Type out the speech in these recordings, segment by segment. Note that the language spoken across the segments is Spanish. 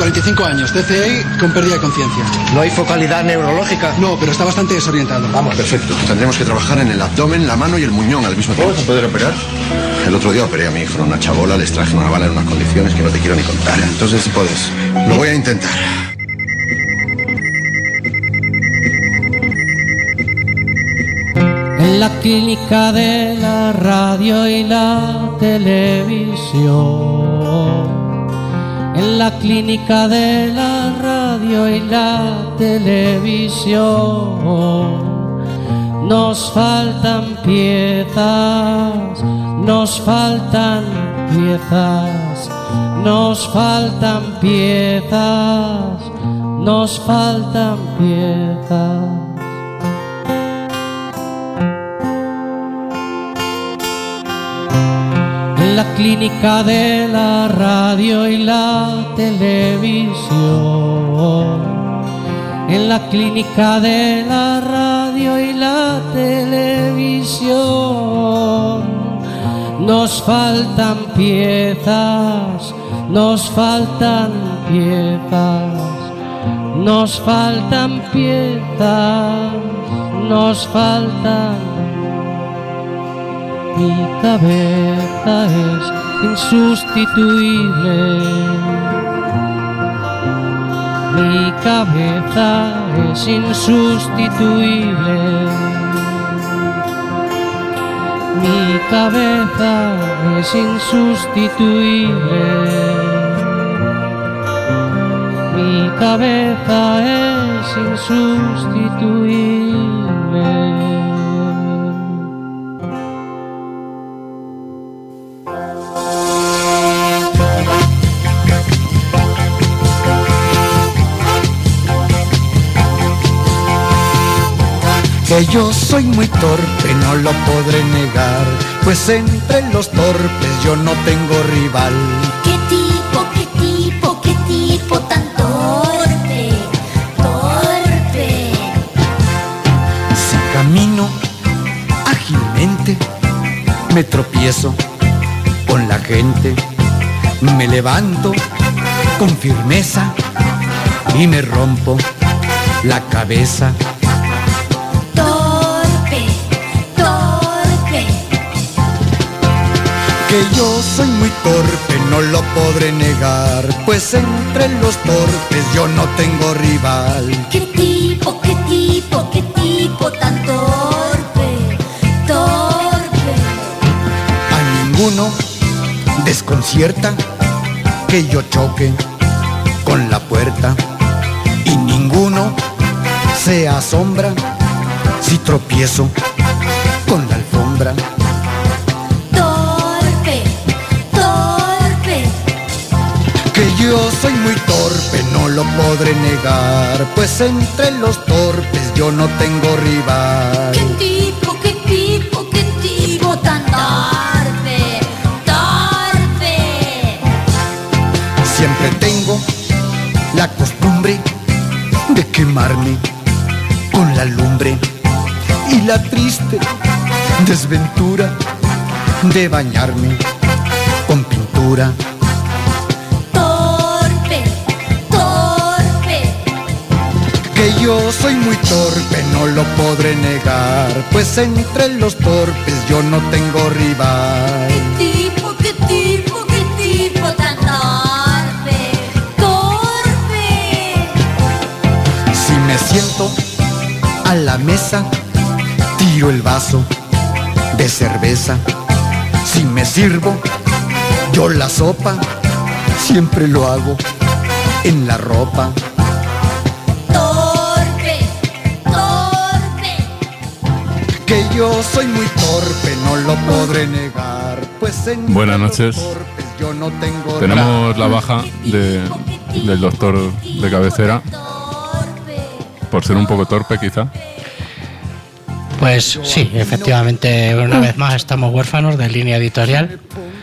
45 años, TCA con pérdida de conciencia. ¿No hay focalidad neurológica? No, pero está bastante desorientado. Vamos. Perfecto. Tendremos que trabajar en el abdomen, la mano y el muñón al mismo tiempo. ¿Vamos a poder operar? El otro día operé a mi hijo, una chabola, les traje una bala en unas condiciones que no te quiero ni contar. Entonces, si puedes, lo voy a intentar. En la clínica de la radio y la televisión. En la clínica de la radio y la televisión. Nos faltan piezas, nos faltan piezas, nos faltan piezas, nos faltan piezas. En la clínica de la radio y la televisión. En la clínica de la radio y la televisión. Nos faltan piezas, nos faltan piezas, nos faltan piezas, nos faltan. Mi cabeza es insustituible. Mi cabeza es insustituible. Mi cabeza es insustituible. Mi cabeza es insustituible. Que yo soy muy torpe, no lo podré negar, pues entre los torpes yo no tengo rival. ¿Qué tipo, qué tipo, qué tipo tan torpe, torpe? Si camino ágilmente, me tropiezo con la gente, me levanto con firmeza y me rompo la cabeza. Que yo soy muy torpe, no lo podré negar, pues entre los torpes yo no tengo rival. ¿Qué tipo, qué tipo, qué tipo tan torpe, torpe? A ninguno desconcierta que yo choque con la puerta, y ninguno se asombra si tropiezo con la alfombra. Que yo soy muy torpe, no lo podré negar, pues entre los torpes yo no tengo rival. ¿Qué tipo, qué tipo, qué tipo tan torpe, torpe? Siempre tengo la costumbre de quemarme con la lumbre y la triste desventura de bañarme con pintura. Que yo soy muy torpe, no lo podré negar, pues entre los torpes yo no tengo rival. ¿Qué tipo, qué tipo, qué tipo tan torpe, torpe? Si me siento a la mesa, tiro el vaso de cerveza. Si me sirvo yo la sopa, siempre lo hago en la ropa. Que yo soy muy torpe, no lo podré negar, pues en Buenas noches. torpes yo no tengo. Tenemos la baja del doctor de cabecera, por ser un poco torpe quizá. Pues sí, efectivamente, una vez más estamos huérfanos de línea editorial.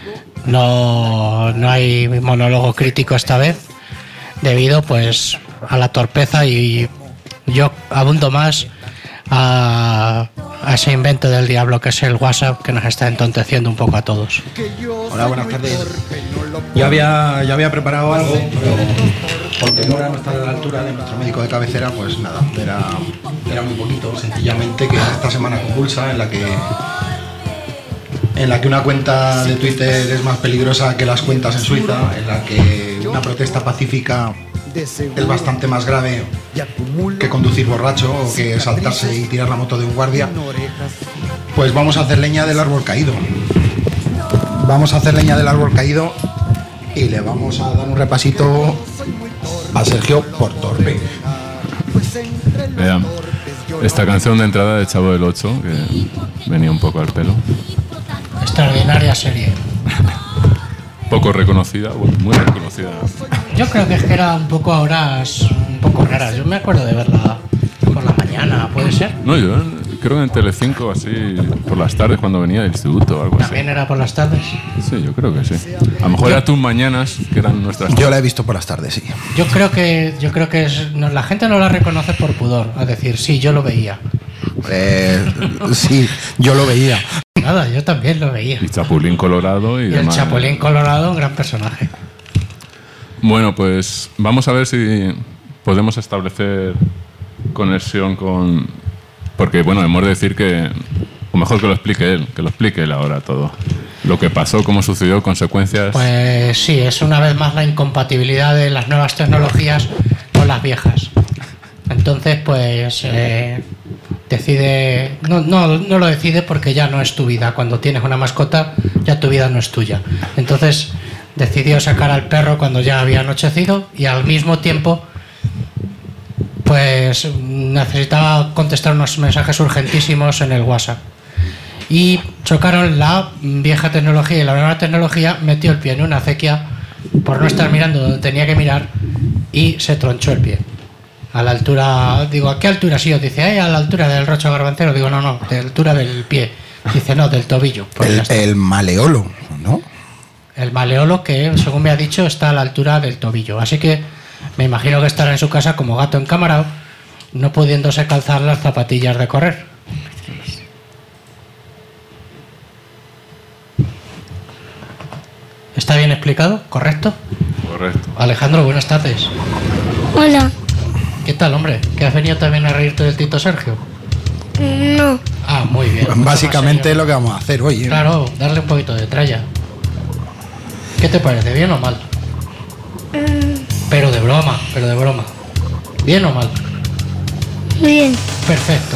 No hay monólogo crítico esta vez, debido pues a la torpeza, y yo abundo más a ese invento del diablo que es el WhatsApp, que nos está entonteciendo un poco a todos. Hola, buenas tardes. Yo había preparado algo, pero por temor a no estar a la altura de nuestro médico de cabecera, pues nada, era muy poquito, sencillamente que esta semana convulsa en la que una cuenta de Twitter es más peligrosa que las cuentas en Suiza, en la que una protesta pacífica es bastante más grave que conducir borracho o que saltarse y tirar la moto de un guardia, pues vamos a hacer leña del árbol caído. Vamos a hacer leña del árbol caído y le vamos a dar un repasito a Sergio por torpe. Vean, esta canción de entrada de Chavo del 8, que venía un poco al pelo. Extraordinaria serie. Poco reconocida, bueno, muy reconocida. Yo creo que es que era un poco a horas un poco raras. Yo me acuerdo de verla por la mañana, ¿puede ser? No, yo creo que en Telecinco, así, por las tardes, cuando venía del instituto o algo así. ¿También era por las tardes? Sí, yo creo que sí. A lo mejor era tus mañanas, que eran nuestras tardes. Yo la he visto por las tardes, sí. Yo creo que la gente no la reconoce por pudor, a decir, sí, yo lo veía. Sí, yo lo veía. Nada, yo también lo veía. Y Chapulín Colorado y el demás. Chapulín Colorado, un gran personaje. Bueno, pues vamos a ver si podemos establecer conexión con... Porque, bueno, hemos de decir que... O mejor que lo explique él ahora todo. Lo que pasó, cómo sucedió, consecuencias... Pues sí, es una vez más la incompatibilidad de las nuevas tecnologías con las viejas. Entonces, pues... decide... No lo decide porque ya no es tu vida. Cuando tienes una mascota, ya tu vida no es tuya. Entonces, decidió sacar al perro cuando ya había anochecido y al mismo tiempo... pues necesitaba contestar unos mensajes urgentísimos en el WhatsApp. Y chocaron la vieja tecnología y la nueva tecnología, metió el pie en una acequia por no estar mirando donde tenía que mirar y se tronchó el pie. A la altura, digo, ¿a qué altura ha sido? Dice, a la altura del Rocho Garbancero. Digo, no, de la altura del pie. Dice, no, del tobillo. Pues el maleolo, ¿no? El maleolo que, según me ha dicho, está a la altura del tobillo. Así que me imagino que estará en su casa como gato encamarado, no pudiéndose calzar las zapatillas de correr. ¿Está bien explicado? ¿Correcto? Correcto. Alejandro, buenas tardes. Hola. ¿Qué tal, hombre? ¿Que has venido también a reírte del Tito Sergio? No. Ah, muy bien. Básicamente es lo que vamos a hacer hoy. Claro, darle un poquito de tralla. ¿Qué te parece? ¿Bien o mal? Pero de broma. ¿Bien o mal? Bien. Perfecto.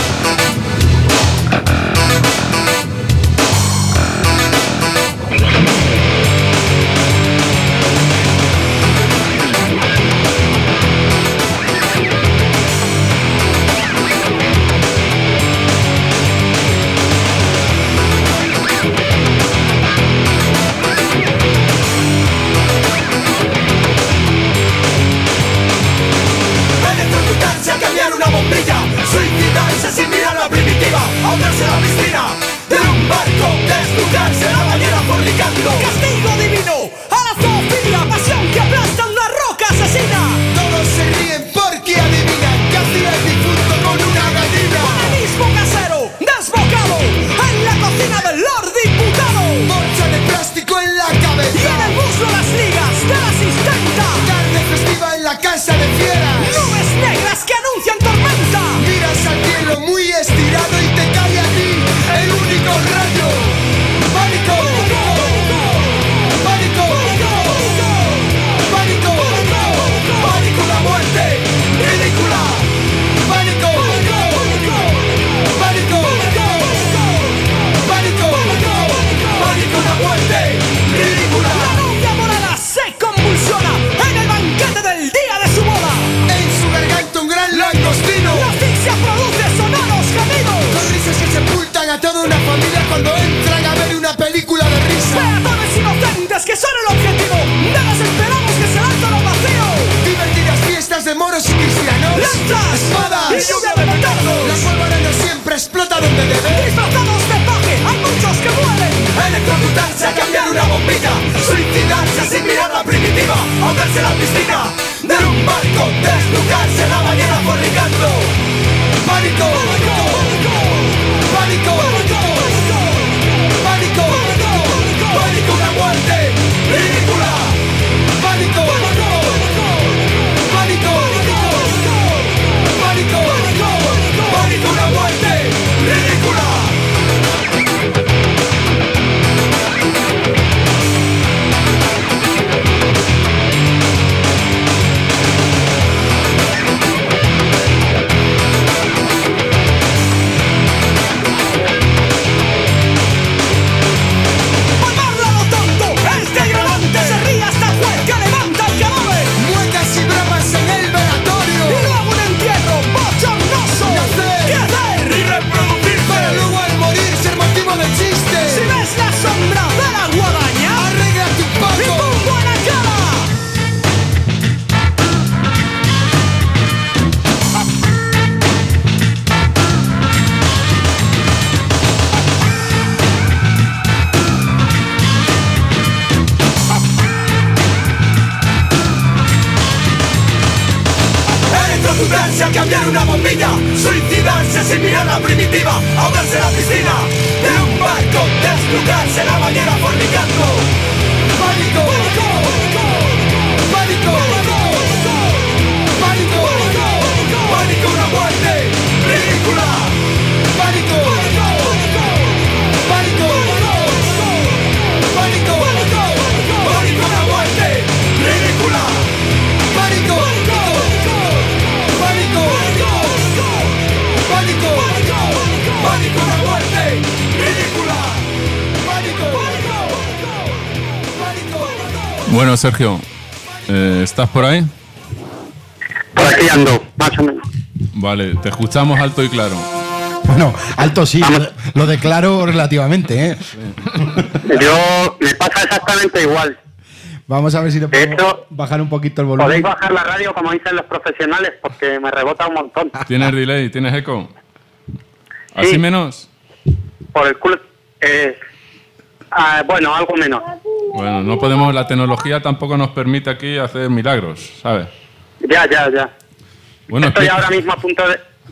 Suicidarse sin mirar la primitiva, ahogarse en la piscina de un barco, desnudarse en la bañera fornicando. Castigo divino a la zoofilia, pasión que aplasta una roca asesina. Todos se ríen porque adivinan que hacía el difunto con una gallina. Panelismo casero, desbocado en la cocina del Lord Diputado. Bolsa de plástico en la cabeza y en el muslo las ligas de la asistenta. Tarde festiva en la casa de fieras. Nubes negras que anuncian tormenta. Miras al cielo muy estirado y te cae a ti el único rayo. Pánico, pánico, pánico, pánico, la muerte ridícula. Pánico, pánico, pánico, pánico, la muerte ridícula. La novia morada se convulsiona en el banquete del día de su boda. En su garganta un gran langostino. La asfixia produce sonoros gemidos. Con risas que sepultan a toda una familia cuando entran a ver una película de risa. Peatones inocentes que son el objetivo. Nada esperamos que se lanzan al vacío. Divertidas fiestas de moros y cristianos. Lanzas, espadas y lluvia de petardos. La pólvora no siempre explota donde debe. Disfrazados de paje, hay muchos que mueren. Electrocutarse a cambiar una bombilla. Suicidarse sin mirar la primitiva. Ahogarse en la piscina de un barco. Desnudarse en la bañera fornicando. Pánico, pánico, pánico, pánico, pánico, pánico, una muerte ridícula. desnudarse a cambiar una bombilla, suicidarse sin mirar la primitiva, ahogarse en la piscina de un barco, desnudarse en la bañera fornicando. Pánico, pánico, pánico, pánico, pánico, una muerte ridícula. Pánico, pánico, pánico, pánico, pánico, una muerte ridícula. Pánico, pánico, pánico, pánico, una muerte ridícula. Pánico, pánico. Bueno, Sergio, ¿estás por ahí? Por aquí ando, más o menos. Vale, te escuchamos alto y claro. Bueno, alto sí, lo declaro relativamente, ¿eh? Yo me pasa exactamente igual. Vamos a ver si le podemos bajar un poquito el volumen. Podéis bajar la radio como dicen los profesionales porque me rebota un montón. ¿Tienes delay? ¿Tienes eco? ¿Así Sí. menos? Por el culo. Bueno, algo menos. Bueno, no podemos, la tecnología tampoco nos permite aquí hacer milagros, ¿sabes? Ya. Bueno, Estoy ahora mismo a punto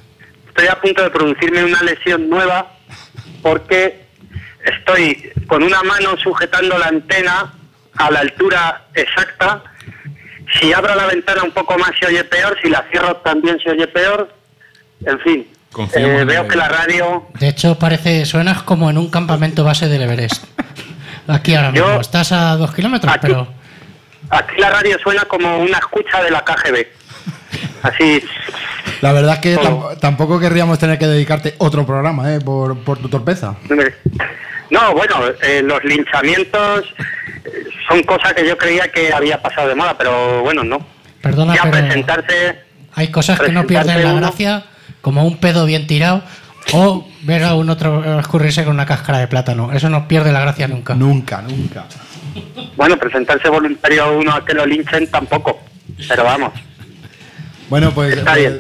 de producirme una lesión nueva porque estoy con una mano sujetando la antena a la altura exacta. Si abro la ventana un poco más se oye peor, si la cierro también se oye peor. En fin, veo que la radio... De hecho, suenas como en un campamento base del Everest. Aquí ahora mismo. Estás a 2 kilómetros, pero... Aquí la radio suena como una escucha de la KGB. Así... La verdad es que tampoco querríamos tener que dedicarte otro programa, por tu torpeza. No, bueno, los linchamientos son cosas que yo creía que había pasado de moda, pero bueno, no. Perdona, ya pero presentarse... hay cosas que no pierden la gracia, como un pedo bien tirado o ver a un otro escurrirse con una cáscara de plátano. Eso no pierde la gracia nunca. Nunca. Bueno, presentarse voluntario a uno a que lo linchen tampoco, pero vamos. Bueno, pues está bien.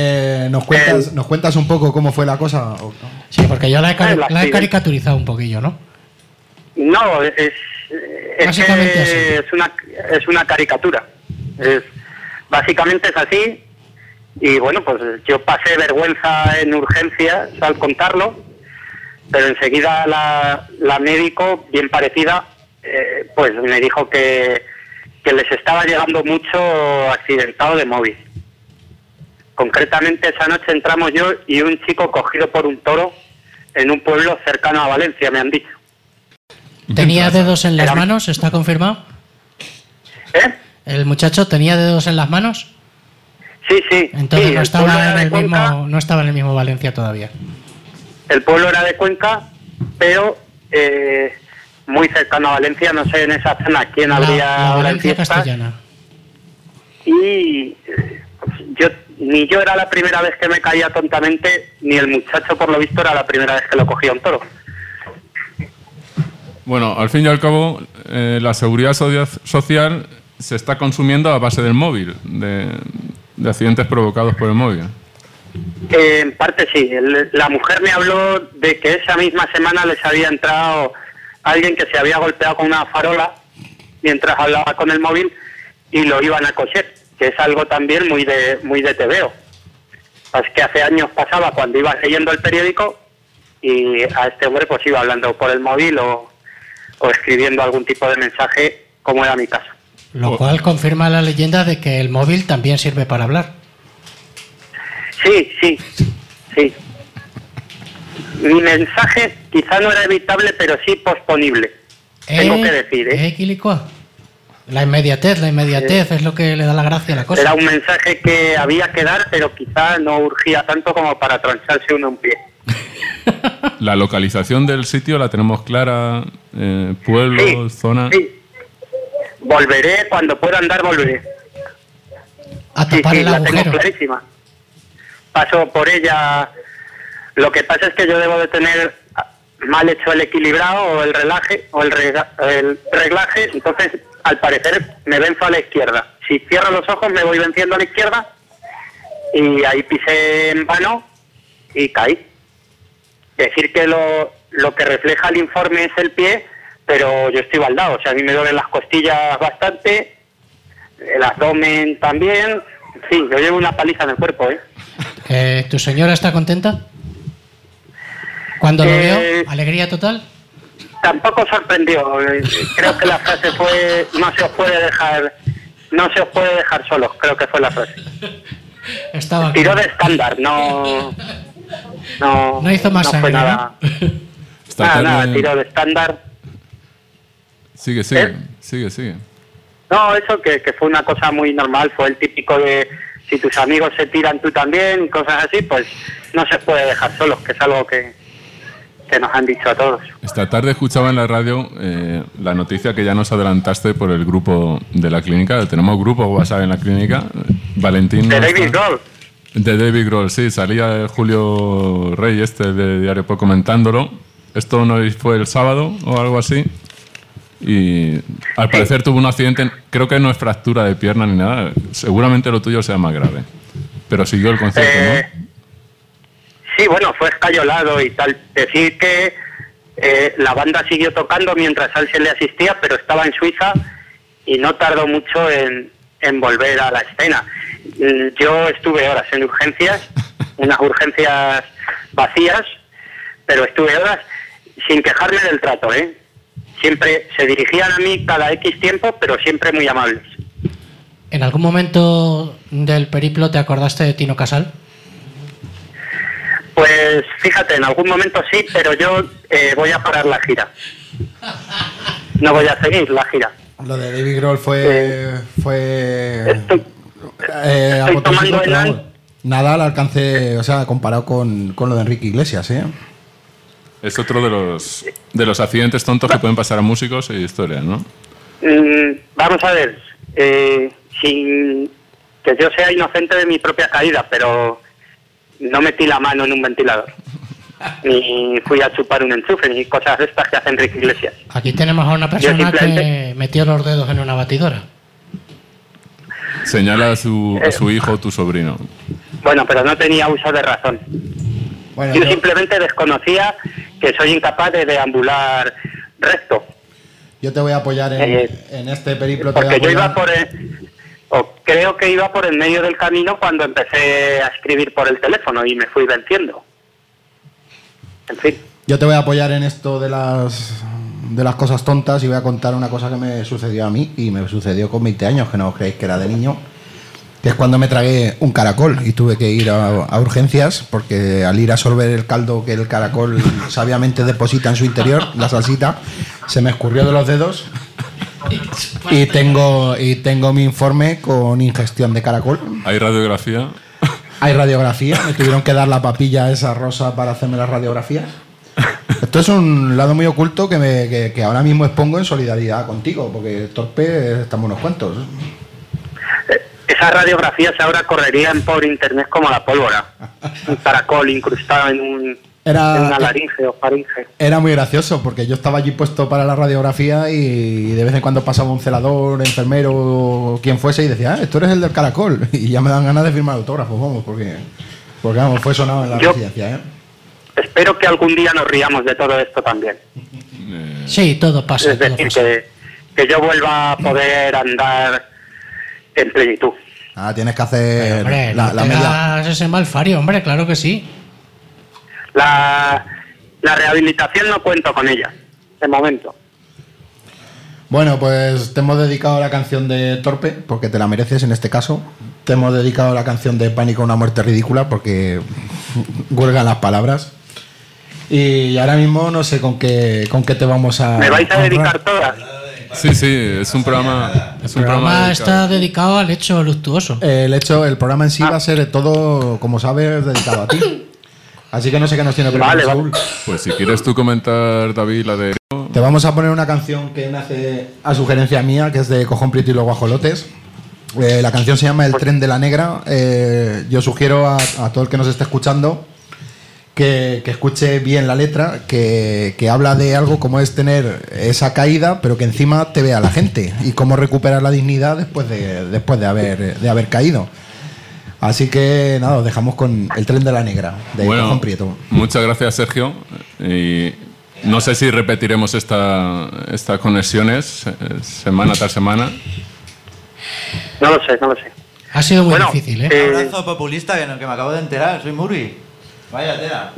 ¿Nos cuentas un poco cómo fue la cosa? Sí, porque yo la he caricaturizado un poquillo, ¿no? No, es básicamente así. Es una caricatura. Básicamente es así. Y bueno, pues yo pasé vergüenza en urgencias al contarlo, pero enseguida la médico, bien parecida, pues me dijo que les estaba llegando mucho accidentado de móvil. Concretamente esa noche entramos yo y un chico cogido por un toro en un pueblo cercano a Valencia, me han dicho. ¿Tenía dedos en las manos? ¿Está confirmado? ¿El muchacho tenía dedos en las manos? Sí. Entonces sí, no estaba en el mismo Valencia todavía. El pueblo era de Cuenca, pero muy cercano a Valencia, no sé en esa zona quién habría la ahora en Valencia fiesta. castellana. Y ni yo era la primera vez que me caía tontamente, ni el muchacho por lo visto era la primera vez que lo cogía un toro. Bueno, al fin y al cabo, la seguridad social se está consumiendo a base del móvil, de accidentes provocados por el móvil. En parte sí. La mujer me habló de que esa misma semana les había entrado alguien que se había golpeado con una farola mientras hablaba con el móvil y lo iban a coser, que es algo también muy de TVO. Es que hace años pasaba cuando iba leyendo el periódico y a este hombre pues iba hablando por el móvil o escribiendo algún tipo de mensaje, como era mi caso. Lo cual confirma la leyenda de que el móvil también sirve para hablar. Sí. Mi mensaje quizá no era evitable, pero sí posponible. Tengo que decir, Quilicua. La inmediatez es lo que le da la gracia a la cosa. Era un mensaje que había que dar, pero quizá no urgía tanto como para trancharse uno un pie. La localización del sitio la tenemos clara, pueblos, zonas. Sí. Volveré, cuando pueda andar volveré. A tapar el agujero. La tengo clarísima. Paso por ella. Lo que pasa es que yo debo de tener mal hecho el equilibrado o el reglaje, entonces al parecer me venzo a la izquierda. Si cierro los ojos me voy venciendo a la izquierda y ahí pisé en vano y caí. Decir que lo que refleja el informe es el pie, pero yo estoy baldado, o sea, a mí me duelen las costillas bastante, el abdomen también, Sí, yo llevo una paliza en el cuerpo, ¿eh? ¿Tu señora está contenta? ¿Cuándo lo vio? ¿Alegría total? Tampoco sorprendió. Creo que la frase fue: no se os puede dejar solos. Creo que fue la frase. Tiró de estándar, no hizo más no fue sangre, nada. ¿no? Nada, tiró de estándar. Sigue. No, eso que fue una cosa muy normal. Fue el típico de: si tus amigos se tiran, tú también, cosas así. Pues no se puede dejar solos, que es algo que nos han dicho a todos. Esta tarde escuchaba en la radio la noticia que ya nos adelantaste por el grupo de la clínica. Tenemos grupo WhatsApp en la clínica. Valentín. De David Grohl. De David Grohl, sí. Salía Julio Rey, de Diario Pop, comentándolo. Esto no fue el sábado o algo así. Y al parecer tuvo un accidente. Creo que no es fractura de pierna ni nada. Seguramente lo tuyo sea más grave. Pero siguió el concierto, ¿no? Sí, bueno, fue escayolado y tal. Decir que la banda siguió tocando mientras a él se le asistía, pero estaba en Suiza y no tardó mucho en volver a la escena. Yo estuve horas en urgencias, unas urgencias vacías, pero estuve horas sin quejarme del trato, ¿eh? Siempre se dirigían a mí cada X tiempo, pero siempre muy amables. ¿En algún momento del periplo te acordaste de Tino Casal? Pues fíjate, en algún momento sí, pero yo voy a parar la gira. No voy a seguir la gira. Lo de David Grohl fue estoy tomando el nada al alcance, o sea, comparado con lo de Enrique Iglesias, ¿eh? Es otro de los accidentes tontos que pueden pasar a músicos y historias, ¿no? Vamos a ver, sin que yo sea inocente de mi propia caída, pero no metí la mano en un ventilador, ni fui a chupar un enchufe, ni cosas de estas que hace Enrique Iglesias. Aquí tenemos a una persona que metió los dedos en una batidora. Señala a su hijo o tu sobrino. Bueno, pero no tenía uso de razón. Bueno, yo simplemente desconocía que soy incapaz de deambular recto. Yo te voy a apoyar en este periplo. Porque yo iba creo que iba por el medio del camino cuando empecé a escribir por el teléfono y me fui venciendo. En fin. Yo te voy a apoyar en esto de las cosas tontas y voy a contar una cosa que me sucedió a mí y me sucedió con 20 años, que no os creéis que era de niño, que es cuando me tragué un caracol y tuve que ir a urgencias porque al ir a sorber el caldo que el caracol sabiamente deposita en su interior, la salsita, se me escurrió de los dedos y tengo mi informe con ingestión de caracol. ¿Hay radiografía? Hay radiografía, me tuvieron que dar la papilla esa rosa para hacerme las radiografías. Esto es un lado muy oculto que ahora mismo expongo en solidaridad contigo, porque torpe estamos unos cuantos. Esas radiografías ahora correrían por internet como la pólvora. Un caracol incrustado en una laringe o faringe. Era muy gracioso porque yo estaba allí puesto para la radiografía y de vez en cuando pasaba un celador, enfermero o quien fuese y decía, esto eres el del caracol. Y ya me dan ganas de firmar autógrafos, vamos, porque vamos, fue sonado en la residencia, ¿eh? Espero que algún día nos riamos de todo esto también. Sí, todo pasa. Es decir, que yo vuelva a poder andar en plenitud. Tienes que hacer hombre, la media. Ese malfario, hombre, claro que sí. La rehabilitación no cuento con ella, de momento. Bueno, pues te hemos dedicado la canción de Torpe, porque te la mereces en este caso. Te hemos dedicado la canción de Pánico a una muerte ridícula, porque huelgan las palabras. Y ahora mismo no sé con qué te vamos a... ¿Me vais a dedicar todas? Sí, es un programa... El programa está dedicado al hecho luctuoso. El programa en sí va a ser todo, como sabes, dedicado a ti. Así que no sé qué nos tiene preparado Saúl. Pues si quieres tú comentar, David, la de... Te vamos a poner una canción que nace a sugerencia mía, que es de Cojón Prieto y los Guajolotes. La canción se llama El Tren de la Negra. Yo sugiero a todo el que nos esté escuchando que escuche bien la letra, que habla de algo como es tener esa caída, pero que encima te vea la gente y cómo recuperar la dignidad después de haber caído. Así que nada, os dejamos con El Tren de la Negra, de Cojón Prieto. Muchas gracias, Sergio. Y no sé si repetiremos estas conexiones semana tras semana. No lo sé. Ha sido muy difícil, ¿eh? Un abrazo populista que me acabo de enterar. Soy Muri. Vaya tela.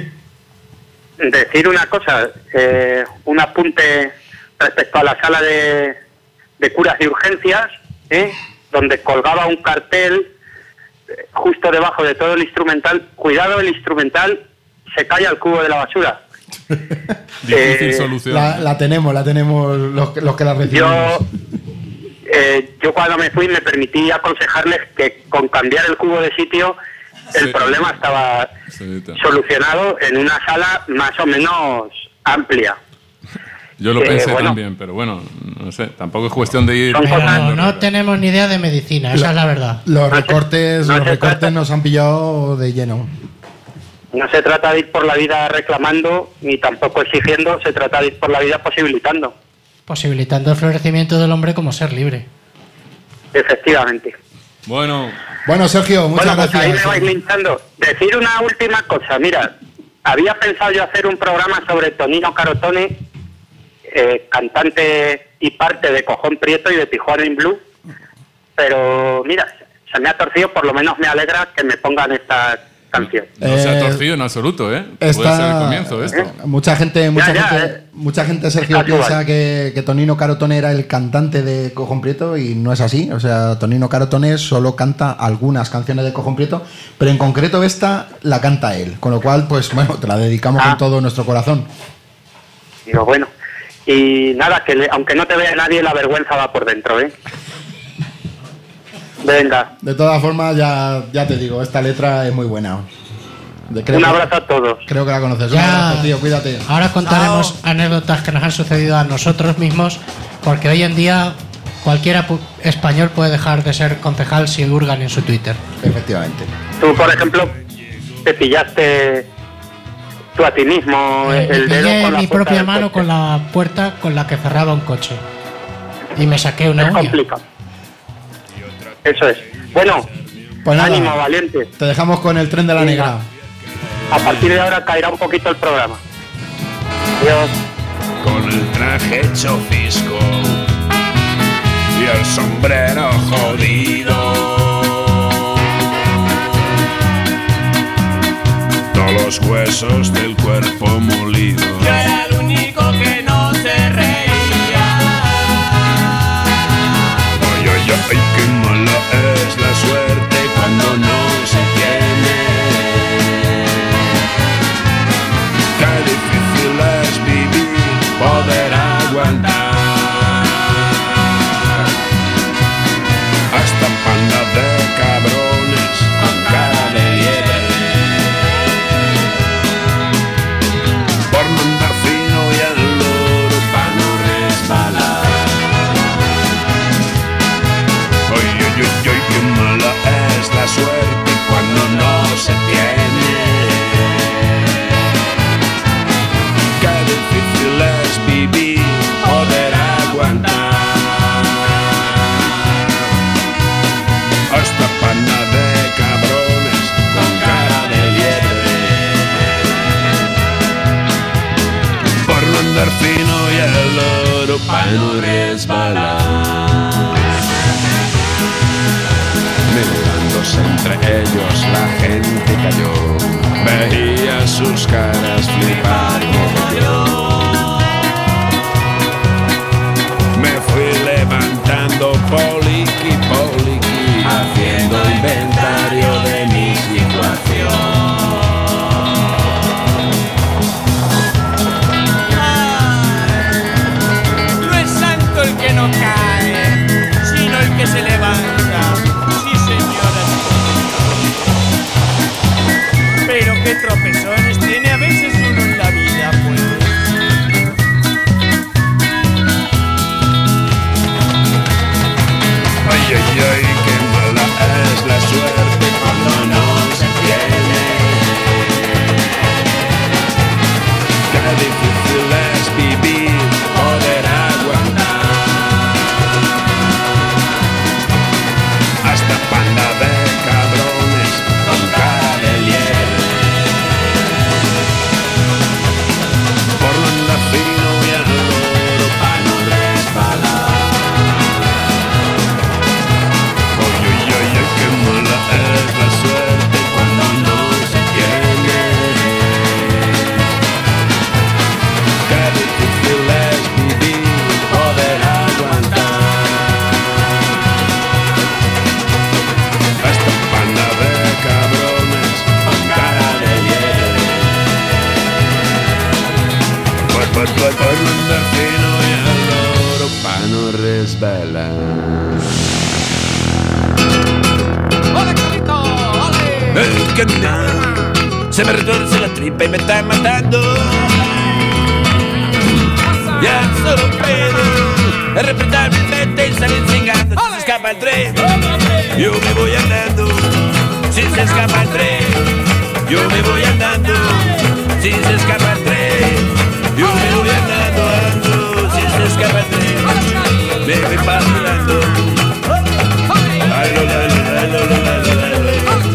Decir una cosa, un apunte respecto a la sala de curas y urgencias, donde colgaba un cartel justo debajo de todo el instrumental: cuidado, el instrumental se cae al cubo de la basura. Difícil solución. La tenemos los que la recibimos. Yo cuando me fui me permití aconsejarles que con cambiar el cubo de sitio el problema estaba solucionado en una sala más o menos amplia. Yo lo pensé también, pero bueno, no sé, tampoco es cuestión de ir... Pero no tenemos ni idea de medicina, esa es la verdad. Los recortes nos han pillado de lleno. No se trata de ir por la vida reclamando, ni tampoco exigiendo, se trata de ir por la vida posibilitando. Posibilitando el florecimiento del hombre como ser libre. Efectivamente. Bueno, Sergio, muchas gracias. Ahí me vais linchando. Decir una última cosa. Mira, había pensado yo hacer un programa sobre Tonino Carotone, cantante y parte de Cojón Prieto y de Tijuana in Blue, pero mira, se me ha torcido. Por lo menos me alegra que me pongan esta canción. No se ha torcido en absoluto, ¿eh? Puede ser el comienzo esto. Mucha gente, Sergio, piensa que Tonino Carotone era el cantante de Cojón Prieto y no es así. O sea, Tonino Carotone solo canta algunas canciones de Cojón Prieto, pero en concreto esta la canta él, con lo cual, pues bueno, te la dedicamos con todo nuestro corazón. Digo, bueno, y nada, que aunque no te vea nadie, la vergüenza va por dentro, ¿eh? Venga. De todas formas, ya te digo, esta letra es muy buena. Un abrazo a todos. Creo que la conoces. Ya, un abrazo, tío, cuídate. Ahora contaremos anécdotas que nos han sucedido a nosotros mismos, porque hoy en día cualquiera español puede dejar de ser concejal si hurgan en su Twitter. Efectivamente. Tú, por ejemplo, te pillaste tú a ti mismo el dedo pillé con la mi puerta propia del mano coche. con la puerta con la que cerraba un coche. Y me saqué una uña. Complicado. Eso es. Bueno, pues nada, ánimo, valiente. Te dejamos con el tren de la negra. A partir de ahora caerá un poquito el programa. Adiós. Con el traje hecho fisco y el sombrero jodido, todos los huesos del cuerpo molido. Yo era el único que no se reía. Ay, ay, ay, qué mala es la suerte cuando no se tiene. Qué difícil es vivir, poder aguantar. Hasta panda de cabrones con cara de liebre, por no andar fino y al loro pa' no resbalar. Ay, ay, ay, ay, qué mala es la suerte cuando no se tiene. Qué difícil es vivir, poder aguantar. Hasta pana de cabrones con cara de liebre, por no andar fino y el oro pa' no resbalar. Mirándose entre ellos la gente cayó, veía sus caras flipar como yo. Me fui levantando poliqui, poliqui, haciendo inventario de mi situación. No es santo el que no cae, sino el que se levanta. Sí, señoras. Pero qué tropezones tiene a veces uno en la vida, pues. Ay, ay, ay, qué mala es la suerte cuando no se tiene. Qué difícil es vivir, poder aguantar. Hasta panda de cabrones con cara de liebre, por no andar fino y al loro pa' no resbalar. Con caminar. Se me retuerce la tripa y me está matando. Ya solo puedo respetar mi mente y salir chingando. Si se escapa el tren, yo me voy andando. Si se escapa el tren, yo me voy andando. Si se escapa el tren, yo me voy andando, ando. Si se escapa el tren, me voy pasando. Ay, lo, la, la, la, la, la, la, la.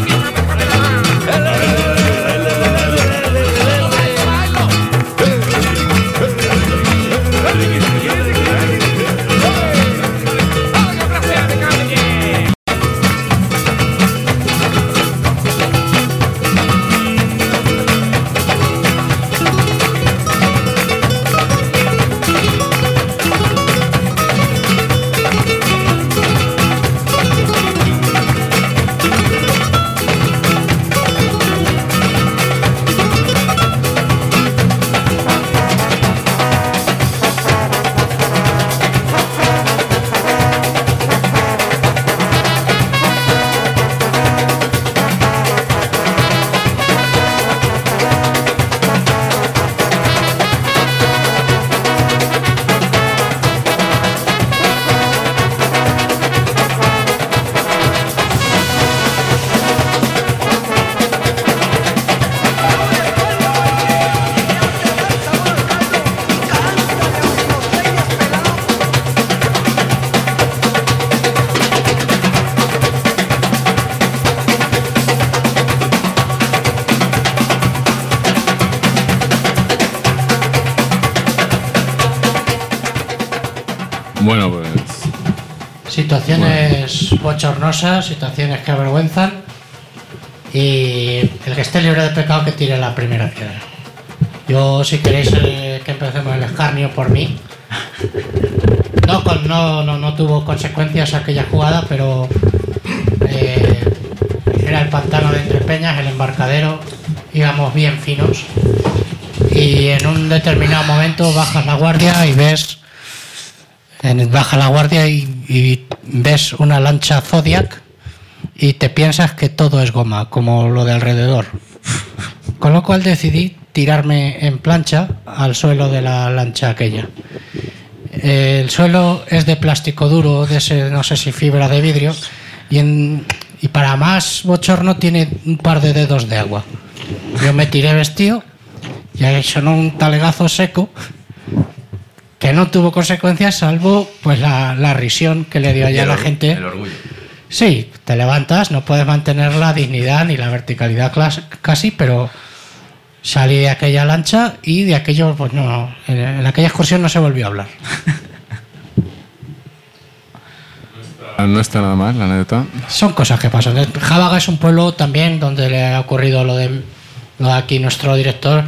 Bueno, pues... Situaciones bochornosas, situaciones que avergüenzan. Y el que esté libre de pecado que tire la primera piedra. Yo, si queréis que empecemos el escarnio por mí. No tuvo consecuencias aquella jugada, pero era el pantano de Entrepeñas, el embarcadero, íbamos bien finos. Y en un determinado momento bajas la guardia y ves... Baja la guardia y ves una lancha Zodiac y te piensas que todo es goma, como lo de alrededor. Con lo cual decidí tirarme en plancha al suelo de la lancha aquella. El suelo es de plástico duro, de ese, no sé si fibra de vidrio, y para más bochorno tiene un par de dedos de agua. Yo me tiré vestido y ahí sonó un talegazo seco que no tuvo consecuencias salvo pues la risión que le dio allá a la gente. El orgullo. Sí, te levantas, no puedes mantener la dignidad ni la verticalidad casi, pero salí de aquella lancha y de aquello, pues no, en aquella excursión no se volvió a hablar. No está nada mal la anécdota. Son cosas que pasan. Jábaga es un pueblo también donde le ha ocurrido lo de aquí nuestro director.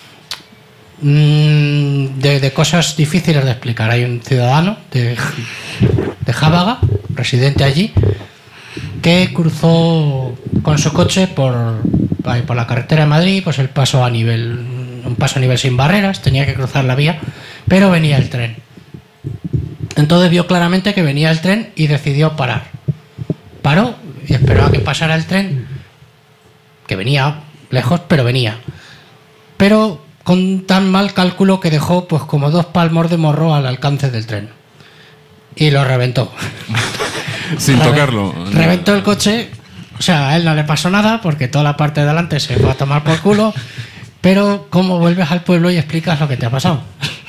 De cosas difíciles de explicar. Hay un ciudadano de Jábaga, residente allí, que cruzó con su coche por la carretera de Madrid, pues un paso a nivel sin barreras, tenía que cruzar la vía, pero venía el tren. Entonces vio claramente que venía el tren y decidió parar. Paró y esperó a que pasara el tren, que venía lejos, pero venía. Pero con tan mal cálculo que dejó pues como 2 palmos de morro al alcance del tren. Y lo reventó. Sin tocarlo. Reventó el coche. O sea, a él no le pasó nada porque toda la parte de adelante se fue a tomar por culo. Pero ¿cómo vuelves al pueblo y explicas lo que te ha pasado?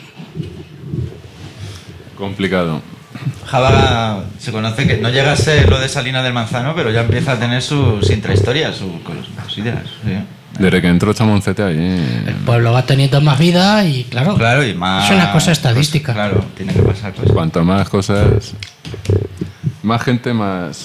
Complicado. Jábaga se conoce que no llega a ser lo de Salina del Manzano, pero ya empieza a tener sus intrahistorias, sus cosillas. Sí. Desde que entró Chamoncete allí... El pueblo va teniendo más vida y claro, y más, es una cosa estadística. Pues, claro, tiene que pasar cosas. Cuanto más cosas... Más gente, más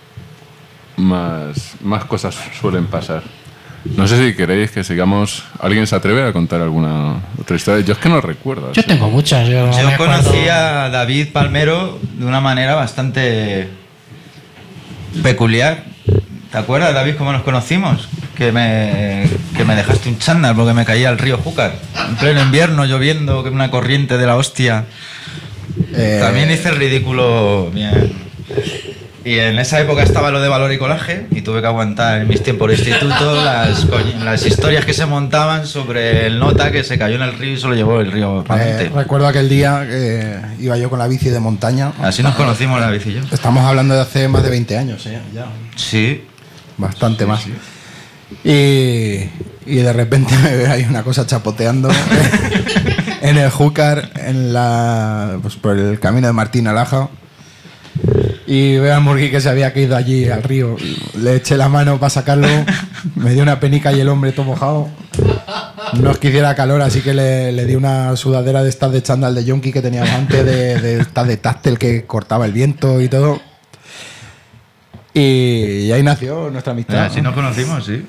cosas suelen pasar. No sé si queréis que sigamos... ¿Alguien se atreve a contar alguna otra historia? Yo es que no recuerdo. Yo tengo muchas. Yo conocí a David Palmero de una manera bastante peculiar. ¿Te acuerdas, David, cómo nos conocimos? Que me dejaste un chándal porque me caía al río Júcar. En pleno invierno, lloviendo, que una corriente de la hostia. También hice el ridículo bien. Y en esa época estaba lo de Valor y Colaje y tuve que aguantar en mis tiempos de instituto las historias que se montaban sobre el nota que se cayó en el río y se lo llevó el río Pamete. Recuerdo aquel día que iba yo con la bici de montaña. Así nos conocimos la bici y yo. Estamos hablando de hace más de 20 años, ya. Sí. Bastante más. Sí. Y de repente me veo ahí una cosa chapoteando en el Júcar, pues por el camino de Martín Alaja. Y veo al Murgui que se había caído allí al río. Le eché la mano para sacarlo. Me dio una penica y el hombre todo mojado. No es que hiciera calor, así que le di una sudadera de estas de chándal de yonki que teníamos antes, de estas de táctil que cortaba el viento y todo. Y ahí nació nuestra amistad. Así nos conocimos, sí.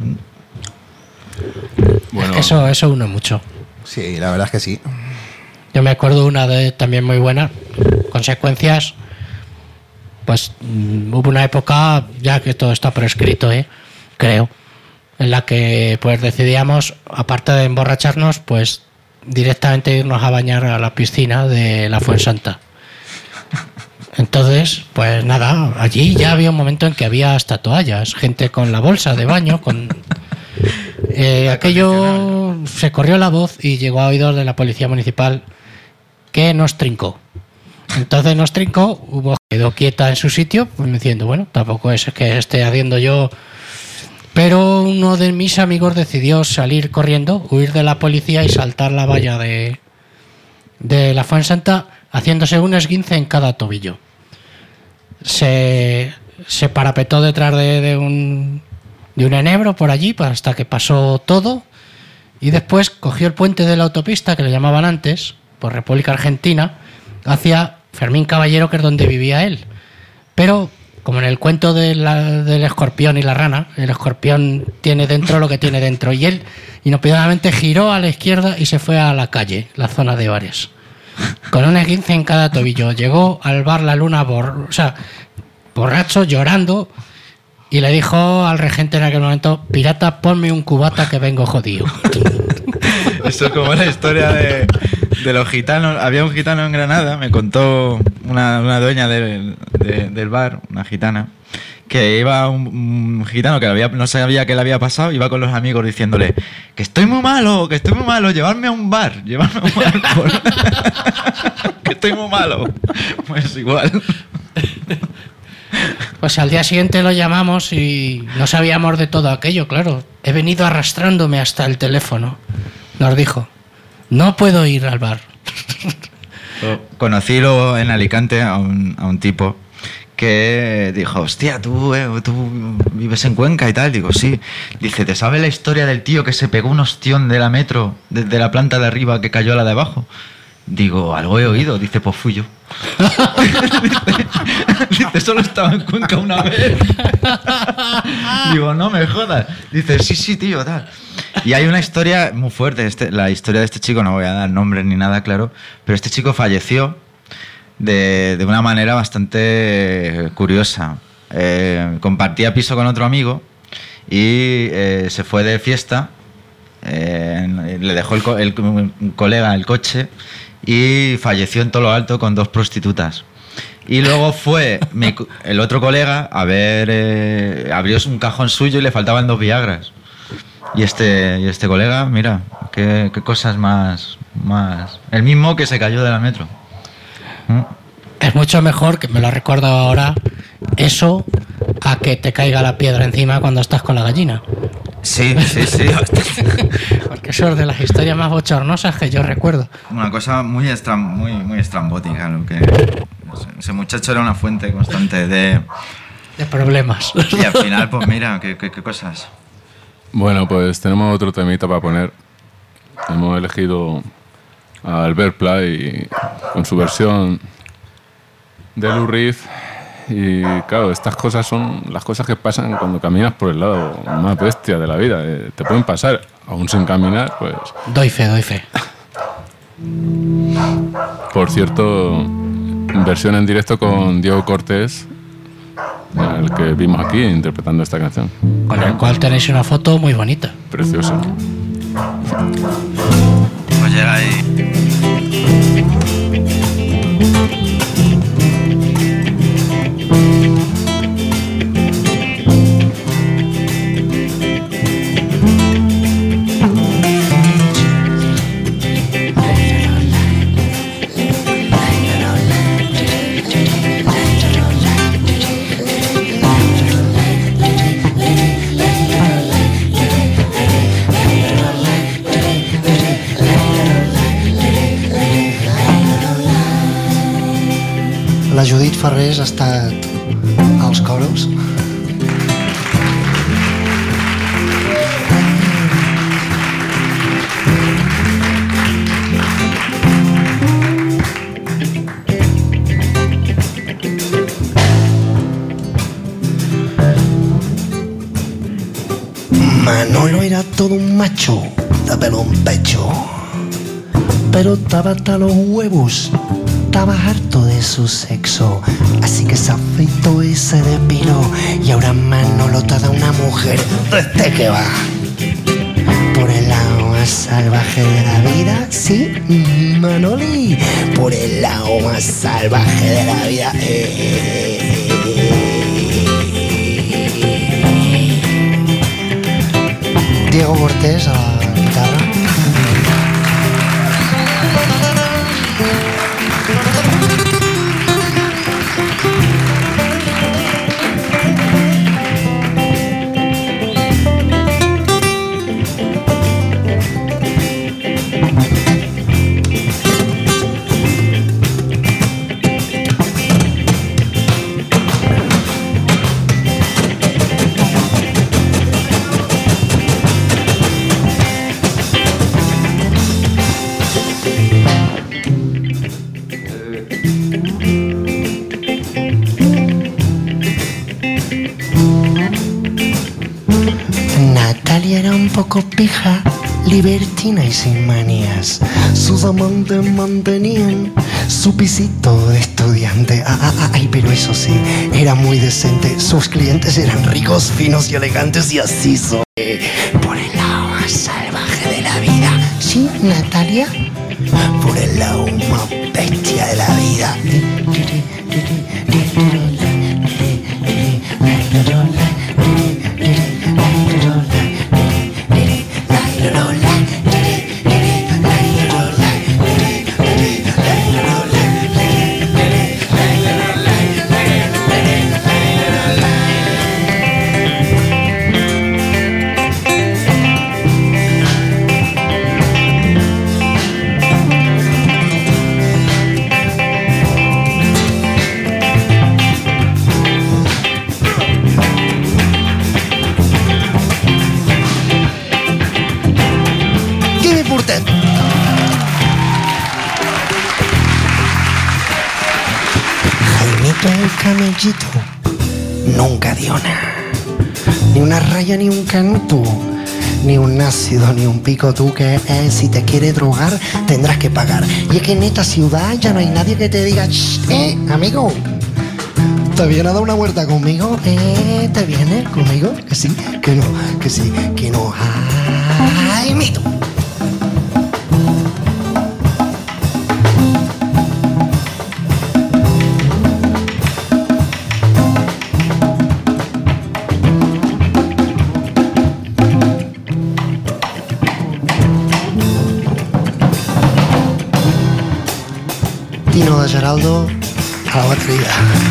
Bueno. Eso une mucho. Sí, la verdad es que sí. Yo me acuerdo una de también muy buena. Consecuencias. Pues hubo una época, ya que todo está prescrito, creo, en la que pues decidíamos, aparte de emborracharnos, pues directamente irnos a bañar a la piscina de la Fuensanta. Entonces, pues nada, allí ya había un momento en que había hasta toallas, gente con la bolsa de baño, con aquello se corrió la voz y llegó a oídos de la policía municipal que nos trincó. Entonces nos trincó, quedó quieta en su sitio, pues diciendo, bueno, tampoco es que esté haciendo yo. Pero uno de mis amigos decidió salir corriendo, huir de la policía y saltar la valla de la Fuensanta, haciéndose un esguince en cada tobillo. Se parapetó detrás de un enebro por allí hasta que pasó todo y después cogió el puente de la autopista, que le llamaban antes, por República Argentina, hacia Fermín Caballero, que es donde vivía él. Pero, como en el cuento del escorpión y la rana, el escorpión tiene dentro lo que tiene dentro. Y él inopinadamente giró a la izquierda y se fue a la calle, la zona de bares. Con un esguince en cada tobillo. Llegó al bar La Luna, borracho, llorando, y le dijo al regente en aquel momento: pirata, ponme un cubata que vengo jodido. Eso es como la historia de los gitanos. Había un gitano en Granada, me contó una dueña del bar, una gitana, que iba un gitano que no sabía qué le había pasado, iba con los amigos diciéndole que estoy muy malo, llevarme a un bar, que estoy muy malo. Pues igual. Pues al día siguiente lo llamamos y no sabíamos de todo aquello, claro. He venido arrastrándome hasta el teléfono. Nos dijo: no puedo ir al bar. Conocí en Alicante a un tipo que dijo: hostia, tú vives en Cuenca y tal. Digo, sí. Dice: ¿te sabes la historia del tío que se pegó un ostión de la metro desde la planta de arriba que cayó a la de abajo? Digo, algo he oído. Dice, pues fui yo. Dice, solo estaba en Cuenca una vez. Digo, no me jodas. Dice, sí, tío, tal. Y hay una historia muy fuerte. La historia de este chico, no voy a dar nombres ni nada, claro, pero este chico falleció de una manera bastante curiosa. Compartía piso con otro amigo y se fue de fiesta. Le dejó el colega el coche y falleció en todo lo alto con 2 prostitutas. Y luego fue el otro colega a ver, abrió un cajón suyo y le faltaban 2 Viagras. Y este colega, mira, qué cosas más... El mismo que se cayó de la metro. Es mucho mejor, que me lo recuerdo ahora, eso a que te caiga la piedra encima cuando estás con la gallina. Sí. Porque eso es de las historias más bochornosas que yo recuerdo. Una cosa muy estrambótica. Ese muchacho era una fuente constante de problemas. Y al final, pues mira, qué cosas. Bueno, pues tenemos otro temita para poner. Hemos elegido a Albert Pla y con su versión de Lou Reed. Y claro, estas cosas son las cosas que pasan cuando caminas por el lado más bestia de la vida. Te pueden pasar, aún sin caminar, pues... Doy fe. Por cierto, versión en directo con Diego Cortés, el que vimos aquí interpretando esta canción. Con el cual tenéis una foto muy bonita. Preciosa. Pues llega ahí. David Ferrés ha estat als coros. Manolo era todo un macho de pelo en pecho, pero estaba hasta los huevos, estaba harto de su sexo, así que se afeitó y se depiló, y ahora Manolo te da una mujer desde que va por el lado más salvaje de la vida. Sí, Manoli, por el lado más salvaje de la vida. Diego Cortés a la guitarra. Natalia era un poco pija, libertina y sin manías. Sus amantes mantenían su pisito de estudiante. Ay, pero eso sí, era muy decente. Sus clientes eran ricos, finos y elegantes, y así soy. Por el lado más salvaje de la vida. ¿Sí, Natalia? Por el lado más bestia de la vida. Jaimito el camellito nunca dio nada, ni una raya ni un canuto, ni un ácido ni un pico. Tú que si te quieres drogar tendrás que pagar. Y es que en esta ciudad ya no hay nadie que te diga, amigo, ¿te viene a dar una vuelta conmigo? ¿Te viene conmigo? Que sí, que no, que sí, que no. Jaimito. Tino de Geraldo a la batería.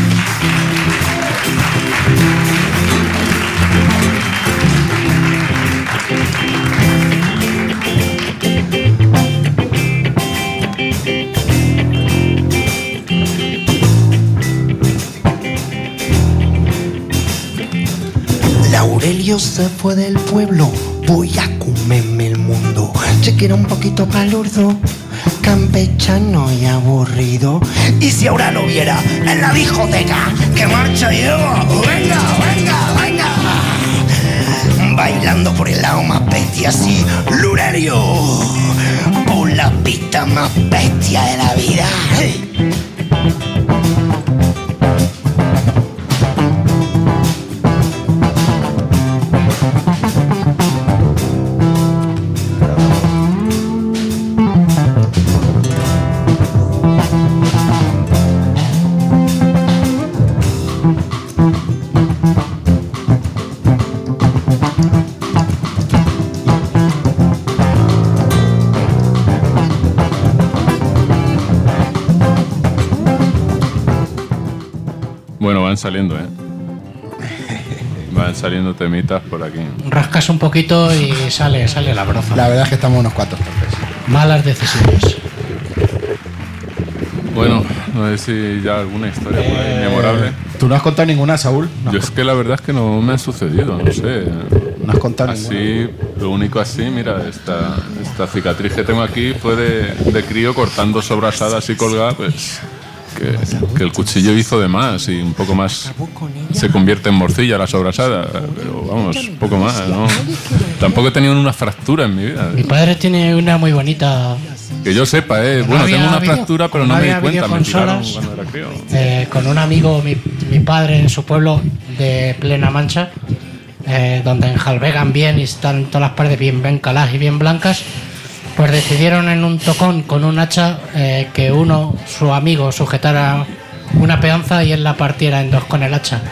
Aurelio se fue del pueblo, voy a comerme el mundo. Che que era un poquito palurdo, campechano y aburrido. Y si ahora lo viera en la discoteca, que marcha yo, venga, venga, venga. Bailando por el lado más bestia, sí, Aurelio, por la pista más bestia de la vida. Hey. Bueno, van saliendo, Van saliendo temitas por aquí. Rascas un poquito y sale la broza. La verdad es que estamos unos cuantos torpes. Malas decisiones. Bueno, No sé si ya alguna historia por ahí memorable. ¿Tú no has contado ninguna, Saúl? Yo es que la verdad es que no me han sucedido, no sé. No has contado así, ninguna. lo único así, mira, esta cicatriz que tengo aquí fue de crío cortando sobrasada así colgada, pues que el cuchillo hizo de más y un poco más se convierte en morcilla la sobrasada, pero vamos, poco más, ¿no? Tampoco he tenido una fractura en mi vida. Mi padre tiene una muy bonita. Que yo sepa, bueno, tengo una fractura, pero no me di cuenta, me tiraron cuando era crío. Con un amigo, mi padre en su pueblo de plena Mancha, donde enjalbegan bien y están todas las paredes bien caladas y bien blancas, pues decidieron en un tocón con un hacha que su amigo, sujetara una peonza y él la partiera en dos con el hacha.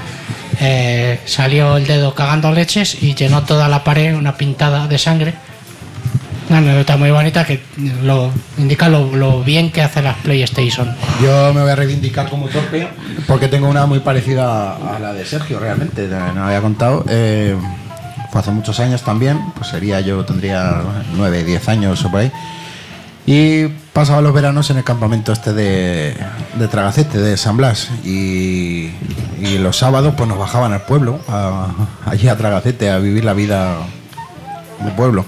Salió el dedo cagando leches y llenó toda la pared una pintada de sangre. Una anécdota muy bonita que indica lo bien que hace las PlayStation. Yo me voy a reivindicar como torpe porque tengo una muy parecida a la de Sergio, realmente. No había contado. Fue hace muchos años también, pues tendría 9, 10 años o por ahí. Y pasaba los veranos en el campamento de Tragacete, de San Blas. Y los sábados pues nos bajaban al pueblo, allí a Tragacete, a vivir la vida del pueblo.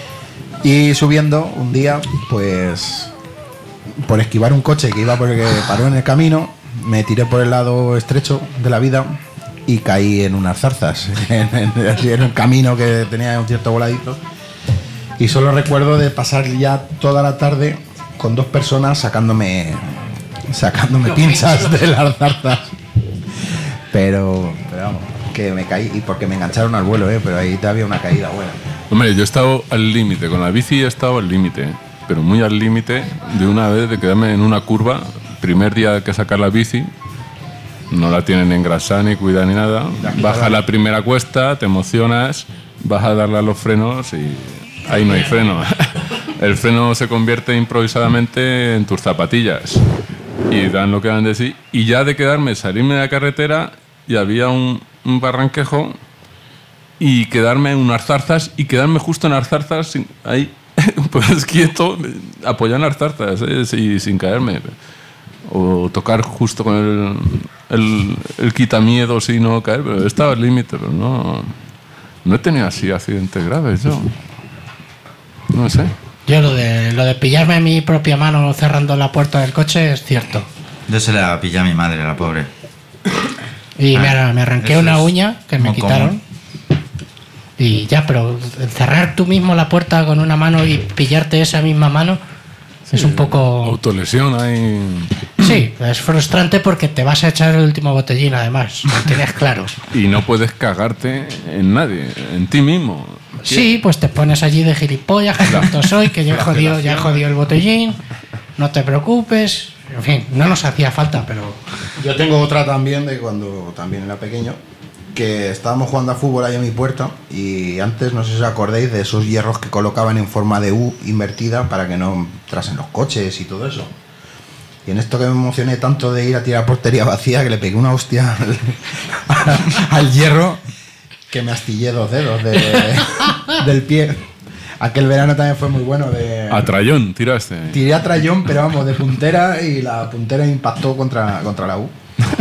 Y subiendo un día, pues por esquivar un coche que paró en el camino, me tiré por el lado estrecho de la vida y caí en unas zarzas, en un camino que tenía un cierto voladito. Y solo recuerdo de pasar ya toda la tarde con 2 personas sacándome pinzas de las zarzas. Pero vamos, que me caí y porque me engancharon al vuelo, pero ahí había una caída buena. Hombre, yo he estado al límite, con la bici he estado al límite, pero muy al límite de una vez de quedarme en una curva, primer día que sacar la bici, no la tienen engrasada ni cuidada ni nada, baja la primera cuesta, te emocionas, vas a darle a los frenos y ahí no hay freno. El freno se convierte improvisadamente en tus zapatillas y dan lo que dan de sí, y ya de salirme de la carretera y había un barranquejo y quedarme en unas zarzas y quedarme justo en las zarzas ahí pues quieto apoyado en las zarzas sin caerme o tocar justo con el quitamiedos y no caer, pero estaba al límite, pero no he tenido así accidentes graves yo, no sé. Yo lo de pillarme en mi propia mano cerrando la puerta del coche es cierto. Yo se la pillé a mi madre, la pobre. Y me arranqué una uña que me quitaron. Común. Y ya, pero cerrar tú mismo la puerta con una mano y pillarte esa misma mano es un poco... Autolesión ahí. Sí, es frustrante porque te vas a echar el último botellín además, lo tienes claro. Y no puedes cagarte en nadie, en ti mismo. Sí, pues te pones allí de gilipollas, que tonto soy, que ya he jodido el botellín, no te preocupes. En fin, no nos hacía falta, pero... Yo tengo otra también de cuando también era pequeño, que estábamos jugando a fútbol ahí en mi puerta y antes, no sé si os acordáis de esos hierros que colocaban en forma de U invertida para que no entrasen los coches y todo eso. Y en esto que me emocioné tanto de ir a tirar portería vacía que le pegué una hostia al hierro que me astillé 2 dedos del pie. Aquel verano también fue muy bueno. A trayón tiraste. Tiré a trayón, pero vamos, de puntera, y la puntera impactó contra la U.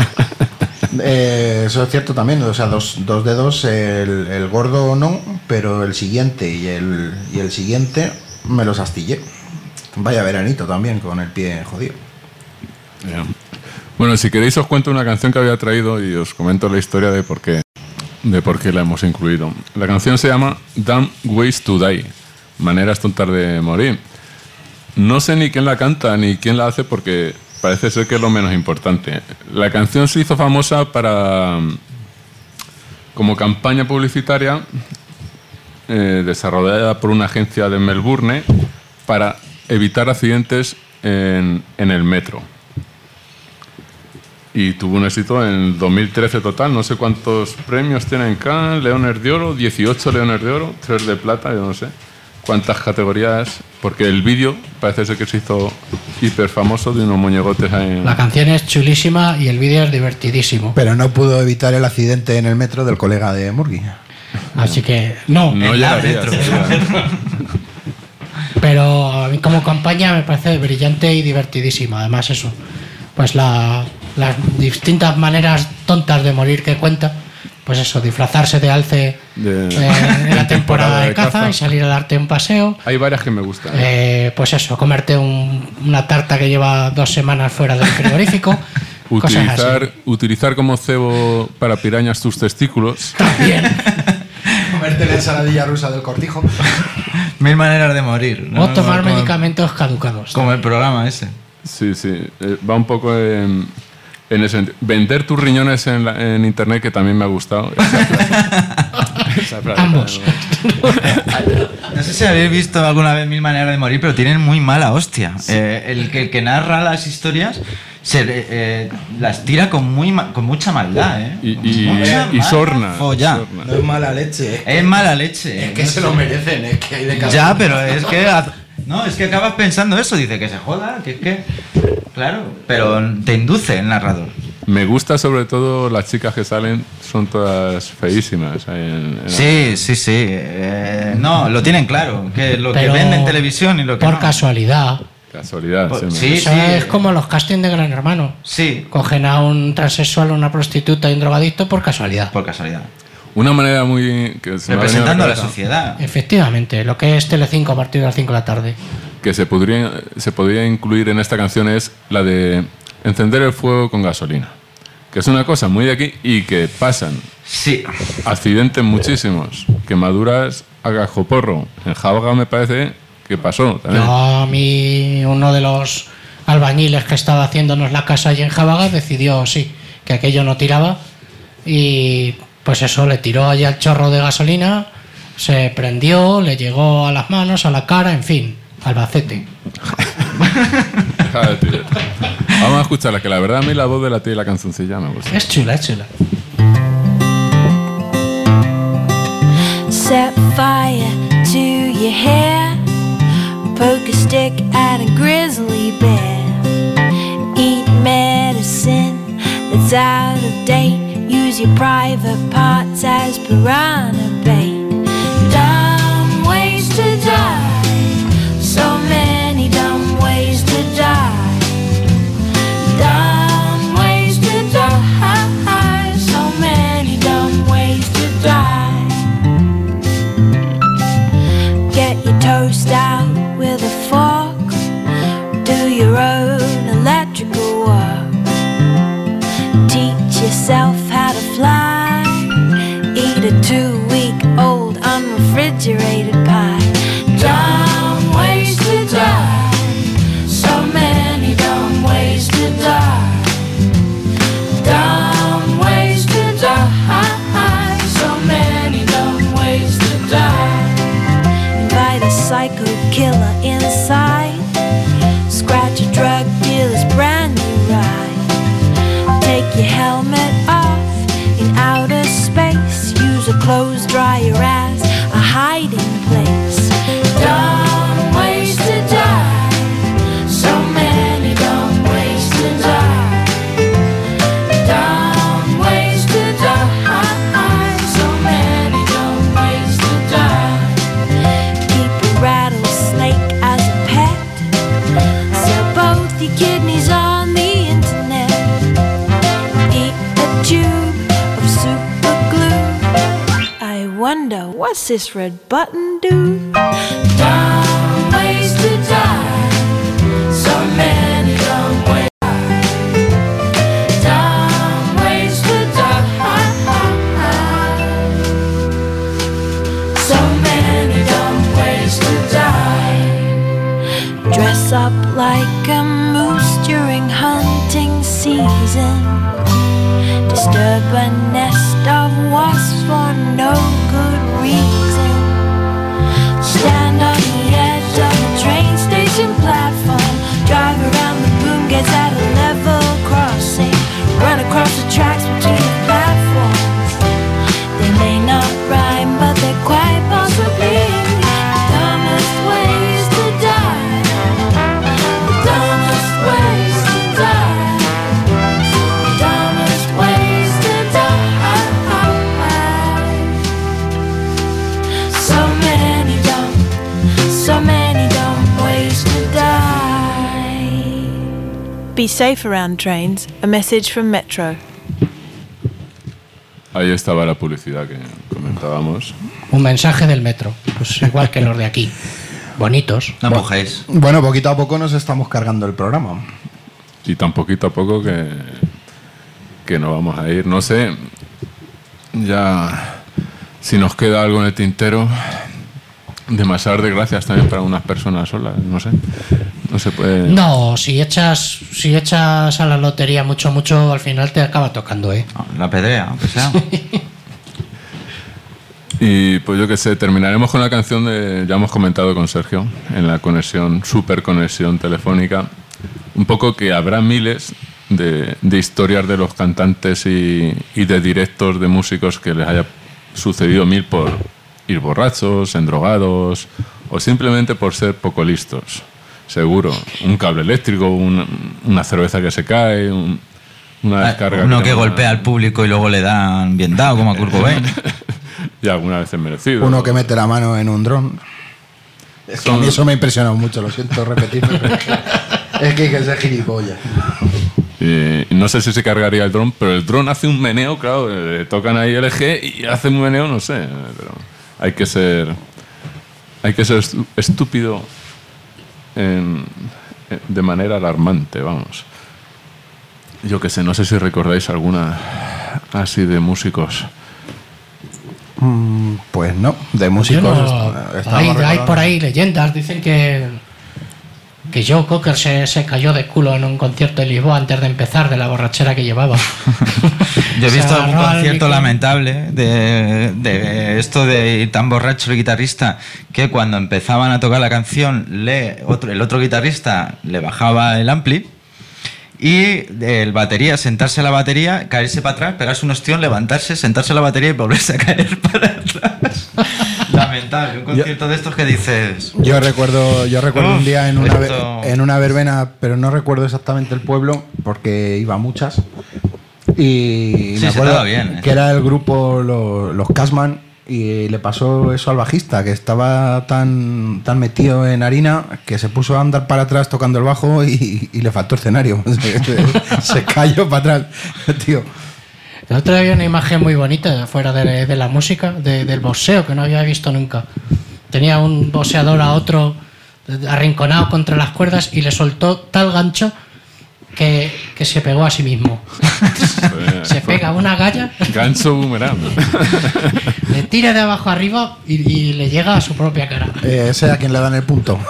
Eso es cierto también, o sea, dos dedos, el gordo no, pero el siguiente y el siguiente me los astillé. Vaya veranito también, con el pie jodido. Bueno, si queréis os cuento una canción que había traído y os comento la historia de por qué la hemos incluido. La canción se llama Dumb Ways to Die, maneras tontas de morir. No sé ni quién la canta ni quién la hace porque parece ser que es lo menos importante. La canción se hizo famosa como campaña publicitaria desarrollada por una agencia de Melbourne para evitar accidentes en el metro. Y tuvo un éxito en 2013 total, no sé cuántos premios tienen Cannes, Leones de Oro, 18 Leones de Oro, 3 de plata, yo no sé cuántas categorías, porque el vídeo parece ser que se hizo hiper famoso de unos muñecotes ahí. La canción es chulísima y el vídeo es divertidísimo. Pero no pudo evitar el accidente en el metro del colega de Murgui. Así que no llegaría. Pero a mí como campaña me parece brillante y divertidísima, además eso. pues las distintas maneras tontas de morir que cuenta. Pues eso, disfrazarse de alce en la temporada de caza y salir a darte un paseo. Hay varias que me gustan. Pues eso, comerte una tarta que lleva 2 semanas fuera del frigorífico. Utilizar como cebo para pirañas tus testículos. También. Comerte la ensaladilla rusa del cortijo. 1000 maneras de morir, ¿no? O tomar medicamentos caducados. Como el programa ese. Sí, sí. Va un poco en ese sentido. Vender tus riñones en internet, que también me ha gustado. Esa frase. Ambos. No sé si habéis visto alguna vez 1000 maneras de morir, pero tienen muy mala hostia. Sí. El que narra las historias las tira con mucha maldad, ¿eh? Y sorna. No es mala leche. Es mala leche. Es que se lo merecen, es que hay de cada Ya, pero es que... No, es que acabas pensando eso. Dice que se joda, que es que... Claro, pero te induce el narrador. Me gusta sobre todo las chicas que salen, son todas feísimas. Sí. No, lo tienen claro, que lo que ven en televisión y lo que por no. Casualidad, sí, es como los castings de Gran Hermano. Sí. Cogen a un transexual, una prostituta y un drogadicto por casualidad. Por casualidad. Una manera muy... representando a la sociedad. Efectivamente, lo que es Telecinco a partir de las 5 de la tarde. Que se podría incluir en esta canción es la de encender el fuego con gasolina. Que es una cosa muy de aquí y que pasan. Sí. Accidentes muchísimos. Quemaduras a gajoporro. En Jábaga me parece que pasó también. No, a mí uno de los albañiles que estaba haciéndonos la casa allí en Jábaga decidió, que aquello no tiraba y pues eso, le tiró allí al chorro de gasolina, se prendió, le llegó a las manos, a la cara, en fin, Albacete. Vamos a escucharla, que la verdad a mí la voz de la tía y la cancioncilla me gusta. Es chula, es chula. Set fire to your hair, poke a stick at a grizzly bear, eat medicine that's out of date, use your private parts as piranha bait. Dumb ways to die, so many dumb ways to die. Dumb ways to die, so many dumb ways to die. Get your toast out with a fork, do your own electrical work, teach yourself how to fly, eat a 2-week-old unrefrigerated pie. Dumb ways to die, so many dumb ways to die. Dumb ways to die, so many dumb ways to die. Invite a psycho killer inside, scratch a drug dealer's brand new ride. Take your helmet off in outer space, use a clothes dryer as a hiding place. Dumb ways to die, so many dumb ways to die. Dumb ways to die, so many dumb ways to die. Keep a rattlesnake as a pet, sell both your kidneys on the internet. Eat a tube of super glue. I wonder, what's this red button do? Dumb ways to die, so many dumb ways. Dumb ways to die, so many dumb ways to die. Dress up like a moose during hunting season, disturb a nest of wasps for no good reason. Stand on the edge of a train station platform, drive around the boom gates at a level crossing, run across the tracks between the platforms. They may not rhyme, but they're quite possibly the dumbest ways to die. The dumbest ways to die. The dumbest ways to die. be safe around trains, a message from Metro. Ahí estaba la publicidad que comentábamos. Un mensaje del metro, pues igual que los de aquí. Bonitos. No empujáis. Bueno, poquito a poco nos estamos cargando el programa. Y tan poquito a poco que no vamos a ir. No sé, ya si nos queda algo en el tintero, demasiadas desgracias también para unas personas solas, no sé. No se puede. No, si echas a la lotería mucho, al final te acaba tocando, ¿eh? La pedrea, aunque sea. Y pues yo qué sé, terminaremos con la canción ya hemos comentado con Sergio, en la super conexión telefónica, un poco que habrá miles de historias de los cantantes y de directos de músicos que les haya sucedido mil por ir borrachos, endrogados o simplemente por ser poco listos. Seguro, un cable eléctrico, una cerveza que se cae, una descarga. Uno que golpea al público y luego le dan bien dado, como a Kurt Cobain. Y alguna vez es merecido. Uno que mete la mano en un dron. A mí eso me ha impresionado mucho, lo siento repetirme. Pero es que hay que ser gilipollas. No sé si se cargaría el dron, pero el dron hace un meneo, claro, tocan ahí el eje y hace un meneo, no sé. Pero hay que ser estúpido de manera alarmante, vamos. Yo qué sé, no sé si recordáis alguna así de músicos. Pues no, de músicos. Hay por ahí leyendas, dicen que Joe Cocker se cayó de culo en un concierto de Lisboa antes de empezar, de la borrachera que llevaba. Yo he visto algún concierto lamentable de esto de ir tan borracho el guitarrista que cuando empezaban a tocar la canción el otro guitarrista le bajaba el ampli y el batería sentarse a la batería, caerse para atrás, pegarse un ostión, levantarse, sentarse a la batería y volverse a caer para atrás. Lamentable, un concierto de estos que dices. Yo recuerdo un día en una verbena, pero no recuerdo exactamente el pueblo porque iba a muchas. Y sí, me acuerdo bien, que era el grupo Los Casman. Y le pasó eso al bajista, que estaba tan metido en harina que se puso a andar para atrás tocando el bajo y le faltó escenario. Se cayó para atrás, tío. El otro día había una imagen muy bonita fuera de la música, del boxeo, que no había visto nunca. Tenía un boxeador a otro arrinconado contra las cuerdas y le soltó tal gancho que se pegó a sí mismo. Se pega una galla. Gancho boomerang. Le tira de abajo arriba y le llega a su propia cara. Ese a quien le dan el punto.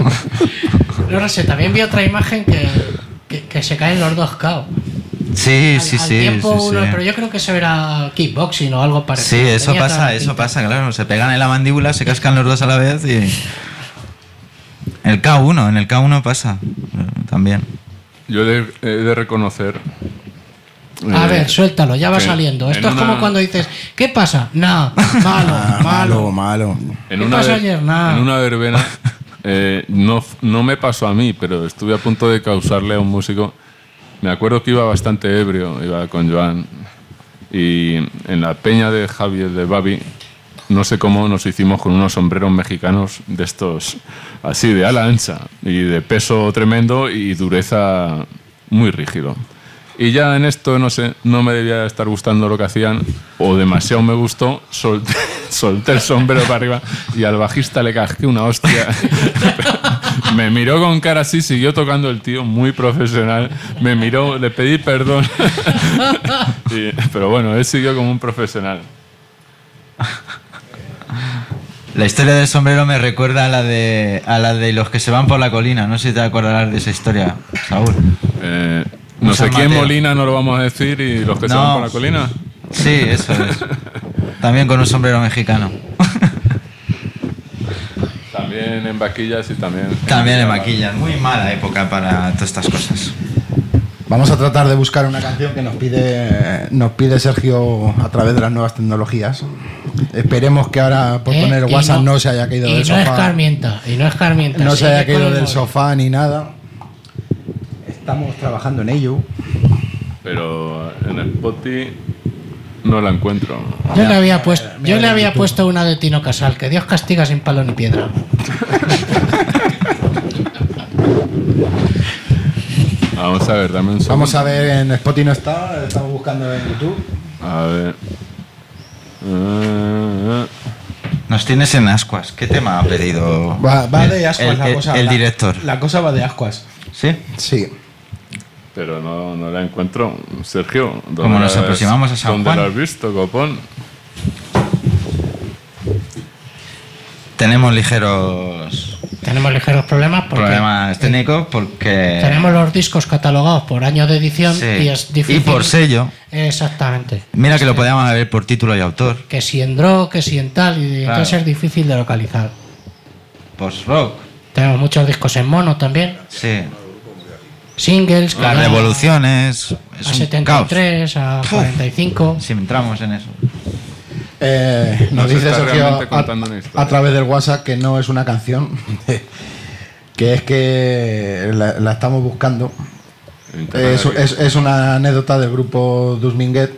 No sé, también vi otra imagen que se caen los dos cao. Sí. Pero yo creo que eso era kickboxing o algo parecido. Sí, eso pasa, claro. Se pegan en la mandíbula, se cascan los dos a la vez y... en el K1 pasa también. Yo he de reconocer... A ver, suéltalo, ya va saliendo. Esto es como cuando dices, ¿qué pasa? Nada, malo. ¿Qué pasó ayer? Nada. En una verbena, no me pasó a mí, pero estuve a punto de causarle a un músico. Me acuerdo que iba bastante ebrio, iba con Joan, y en la peña de Javier de Babi, no sé cómo nos hicimos con unos sombreros mexicanos de estos, así de ala ancha, y de peso tremendo y dureza muy rígido. Y ya en esto, no sé, no me debía estar gustando lo que hacían, o demasiado me gustó, solté el sombrero para arriba y al bajista le casqué una hostia. Me miró con cara así, siguió tocando el tío, muy profesional. Me miró, le pedí perdón. Pero bueno, él siguió como un profesional. La historia del sombrero me recuerda a la de los que se van por la colina. No sé si te acordarás de esa historia, Saúl. No sé quién Molina, no lo vamos a decir, y los que se van por la colina. Sí, eso es. También con un sombrero mexicano. También en vaquillas y también... También en vaquillas. Muy mala época para todas estas cosas. Vamos a tratar de buscar una canción que nos pide Sergio a través de las nuevas tecnologías. Esperemos que ahora por poner WhatsApp no se haya caído del sofá. Y no escarmienta. No se haya caído del sofá ni nada. Estamos trabajando en ello. Pero en Spotify no la encuentro. Yo le había puesto una de Tino Casal, que Dios castiga sin palo ni piedra. Vamos Vamos a ver, dame un segundo. Vamos a ver, en Spotify no está, estamos buscando en YouTube. A ver. Nos tienes en ascuas. ¿Qué tema ha pedido? Va de ascuas la cosa. El director. La cosa va de ascuas. ¿Sí? Sí. Pero no la encuentro. Sergio, Como nos aproximamos a San ¿dónde Juan? la has visto, copón? Tenemos ligeros problemas técnicos porque... Tenemos los discos catalogados por año de edición Sí. y es difícil. Y por sello. Exactamente. Mira que lo podíamos ver por título y autor. Que si en Draw, que si en tal, y Claro. entonces es difícil de localizar. Post-rock. Tenemos muchos discos en mono también. Sí. Singles. que Las ya revoluciones. Es A un 73, a 45. Si entramos en eso. Nos Nos dice está Sergio realmente contando una historia. a través del WhatsApp que no es una canción, que es que la estamos buscando. Es una anécdota del grupo Dusminguet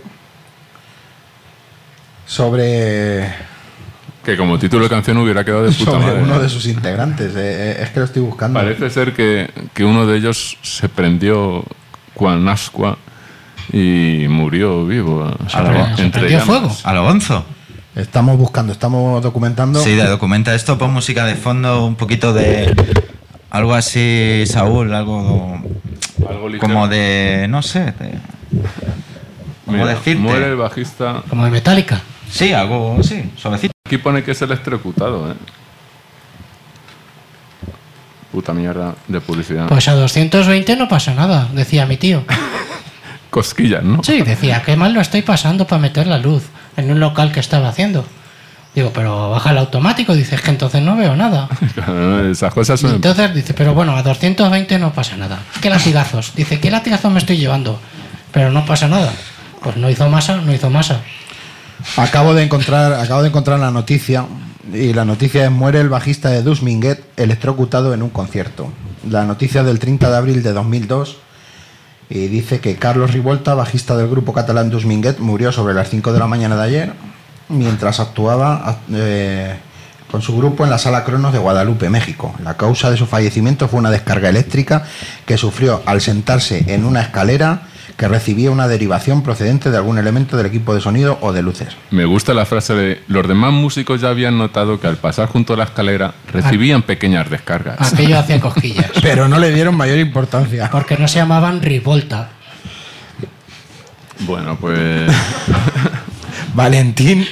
sobre Que como título de canción hubiera quedado de puta sobre madre. uno de sus integrantes. Es que lo estoy buscando. Parece ser que uno de ellos se prendió con ascua y murió vivo. entre llamas. A lo Gonzo. Estamos buscando, estamos documentando. Sí, documenta esto, pon música de fondo, un poquito de algo así, Saúl, algo ligero. como de, no sé, ¿cómo Mira, decirte? muere el bajista. Como de Metallica. Sí, algo así, suavecito. Aquí pone que es electrocutado, Puta mierda de publicidad. Pues a 220 no pasa nada, decía mi tío. Cosquillas, ¿no? Sí, decía, qué mal lo estoy pasando para meter la luz en un local que estaba haciendo. Digo, pero baja el automático. Dice, es que entonces no veo nada. Esas cosas Y son... entonces dice, pero bueno, a 220 no pasa nada. ¿Qué latigazos? Dice, ¿qué latigazos me estoy llevando? Pero no pasa nada. Pues no hizo masa. Acabo de encontrar la noticia, y la noticia es: muere el bajista de Dusminguet electrocutado en un concierto. La noticia es del 30 de abril de 2002 y dice que Carlos Rivolta, bajista del grupo catalán Dusminguet, murió sobre las 5 de la mañana de ayer mientras actuaba con su grupo en la Sala Cronos de Guadalupe, México. La causa de su fallecimiento fue una descarga eléctrica que sufrió al sentarse en una escalera que recibía una derivación procedente de algún elemento del equipo de sonido o de luces. Me gusta la frase de: los demás músicos ya habían notado que al pasar junto a la escalera recibían pequeñas descargas. Aquello hacía cosquillas. Pero no le dieron mayor importancia. Porque no se llamaban Rivolta. Bueno, pues... Valentín,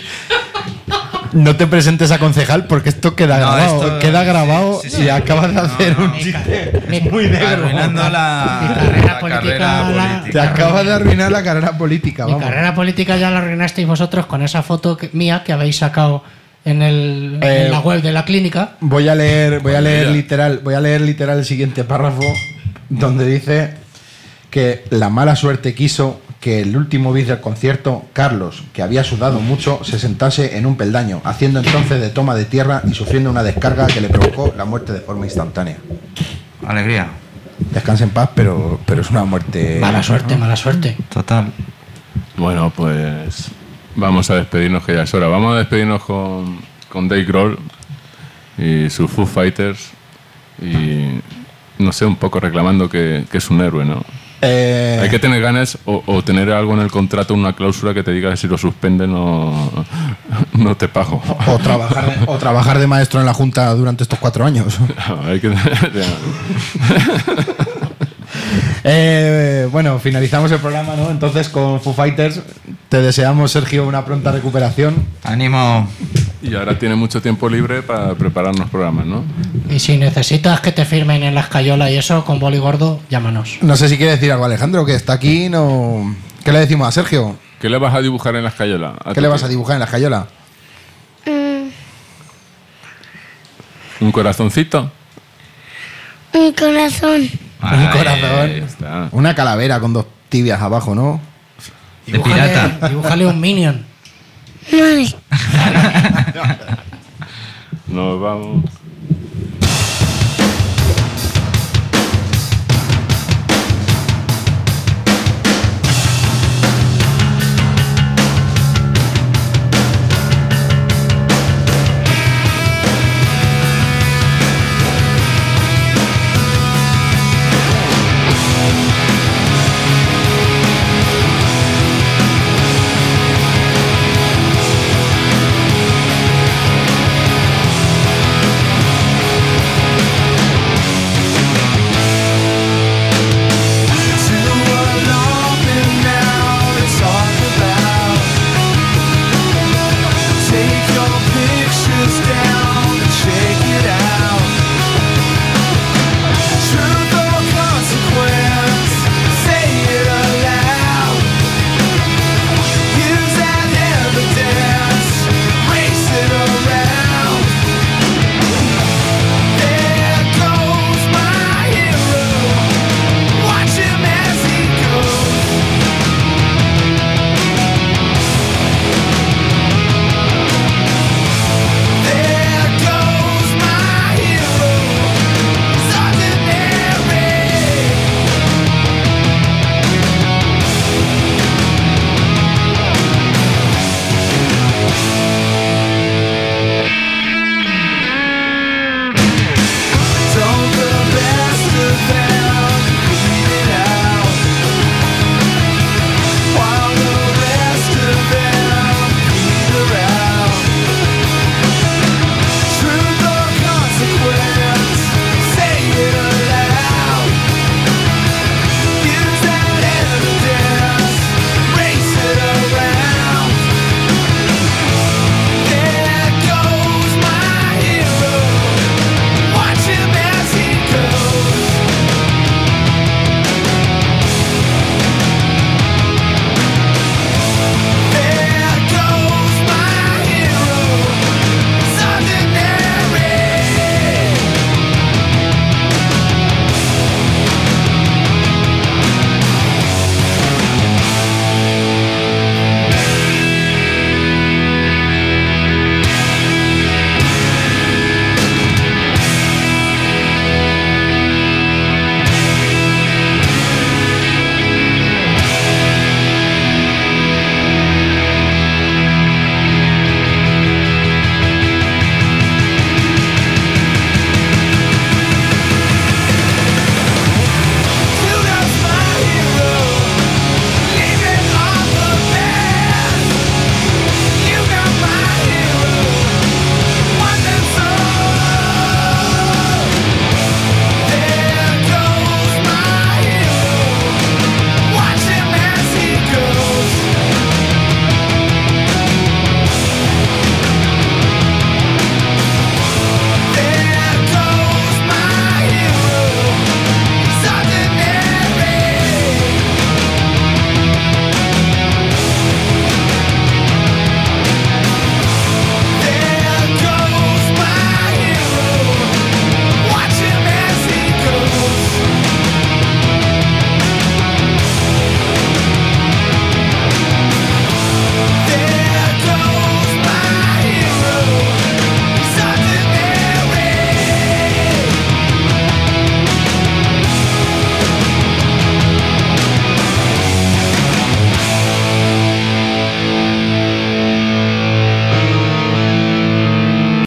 no te presentes a concejal porque esto queda grabado, y acabas de hacer un chiste muy negro. Arruinando la carrera política. Te acabas de arruinar la carrera política. Mi carrera política ya la arruinasteis vosotros con esa foto mía que habéis sacado en la web de la clínica. Voy a leer literal el siguiente párrafo, donde dice que la mala suerte quiso que el último bis del concierto, Carlos, que había sudado mucho, se sentase en un peldaño, haciendo entonces de toma de tierra y sufriendo una descarga que le provocó la muerte de forma instantánea. Alegría. Descansa en paz, pero es una muerte... Mala suerte. Total. Bueno, pues vamos a despedirnos, que ya es hora. Vamos a despedirnos con Dave Grohl y sus Foo Fighters, y no sé, un poco reclamando que es un héroe, ¿no? Hay que tener ganas o tener algo en el contrato, una cláusula que te diga que si lo suspenden no te pago. O trabajar de maestro en la Junta durante estos 4 años. Hay que... Bueno, finalizamos el programa, ¿no? Entonces, con Foo Fighters, te deseamos, Sergio, una pronta recuperación. ¡Ánimo! Y ahora tiene mucho tiempo libre para prepararnos programas, ¿no? Y si necesitas que te firmen en la escayola y eso, con boli gordo, llámanos. No sé si quiere decir algo Alejandro, que está aquí, no... ¿Qué le decimos a Sergio? ¿Qué le vas a dibujar en la escayola? ¿Qué le vas a dibujar en la escayola? ¿Un corazoncito? Un corazón. Un corazón. Una calavera con 2 tibias abajo, ¿no? De pirata. Dibújale un Minion. Vale. Nos vamos.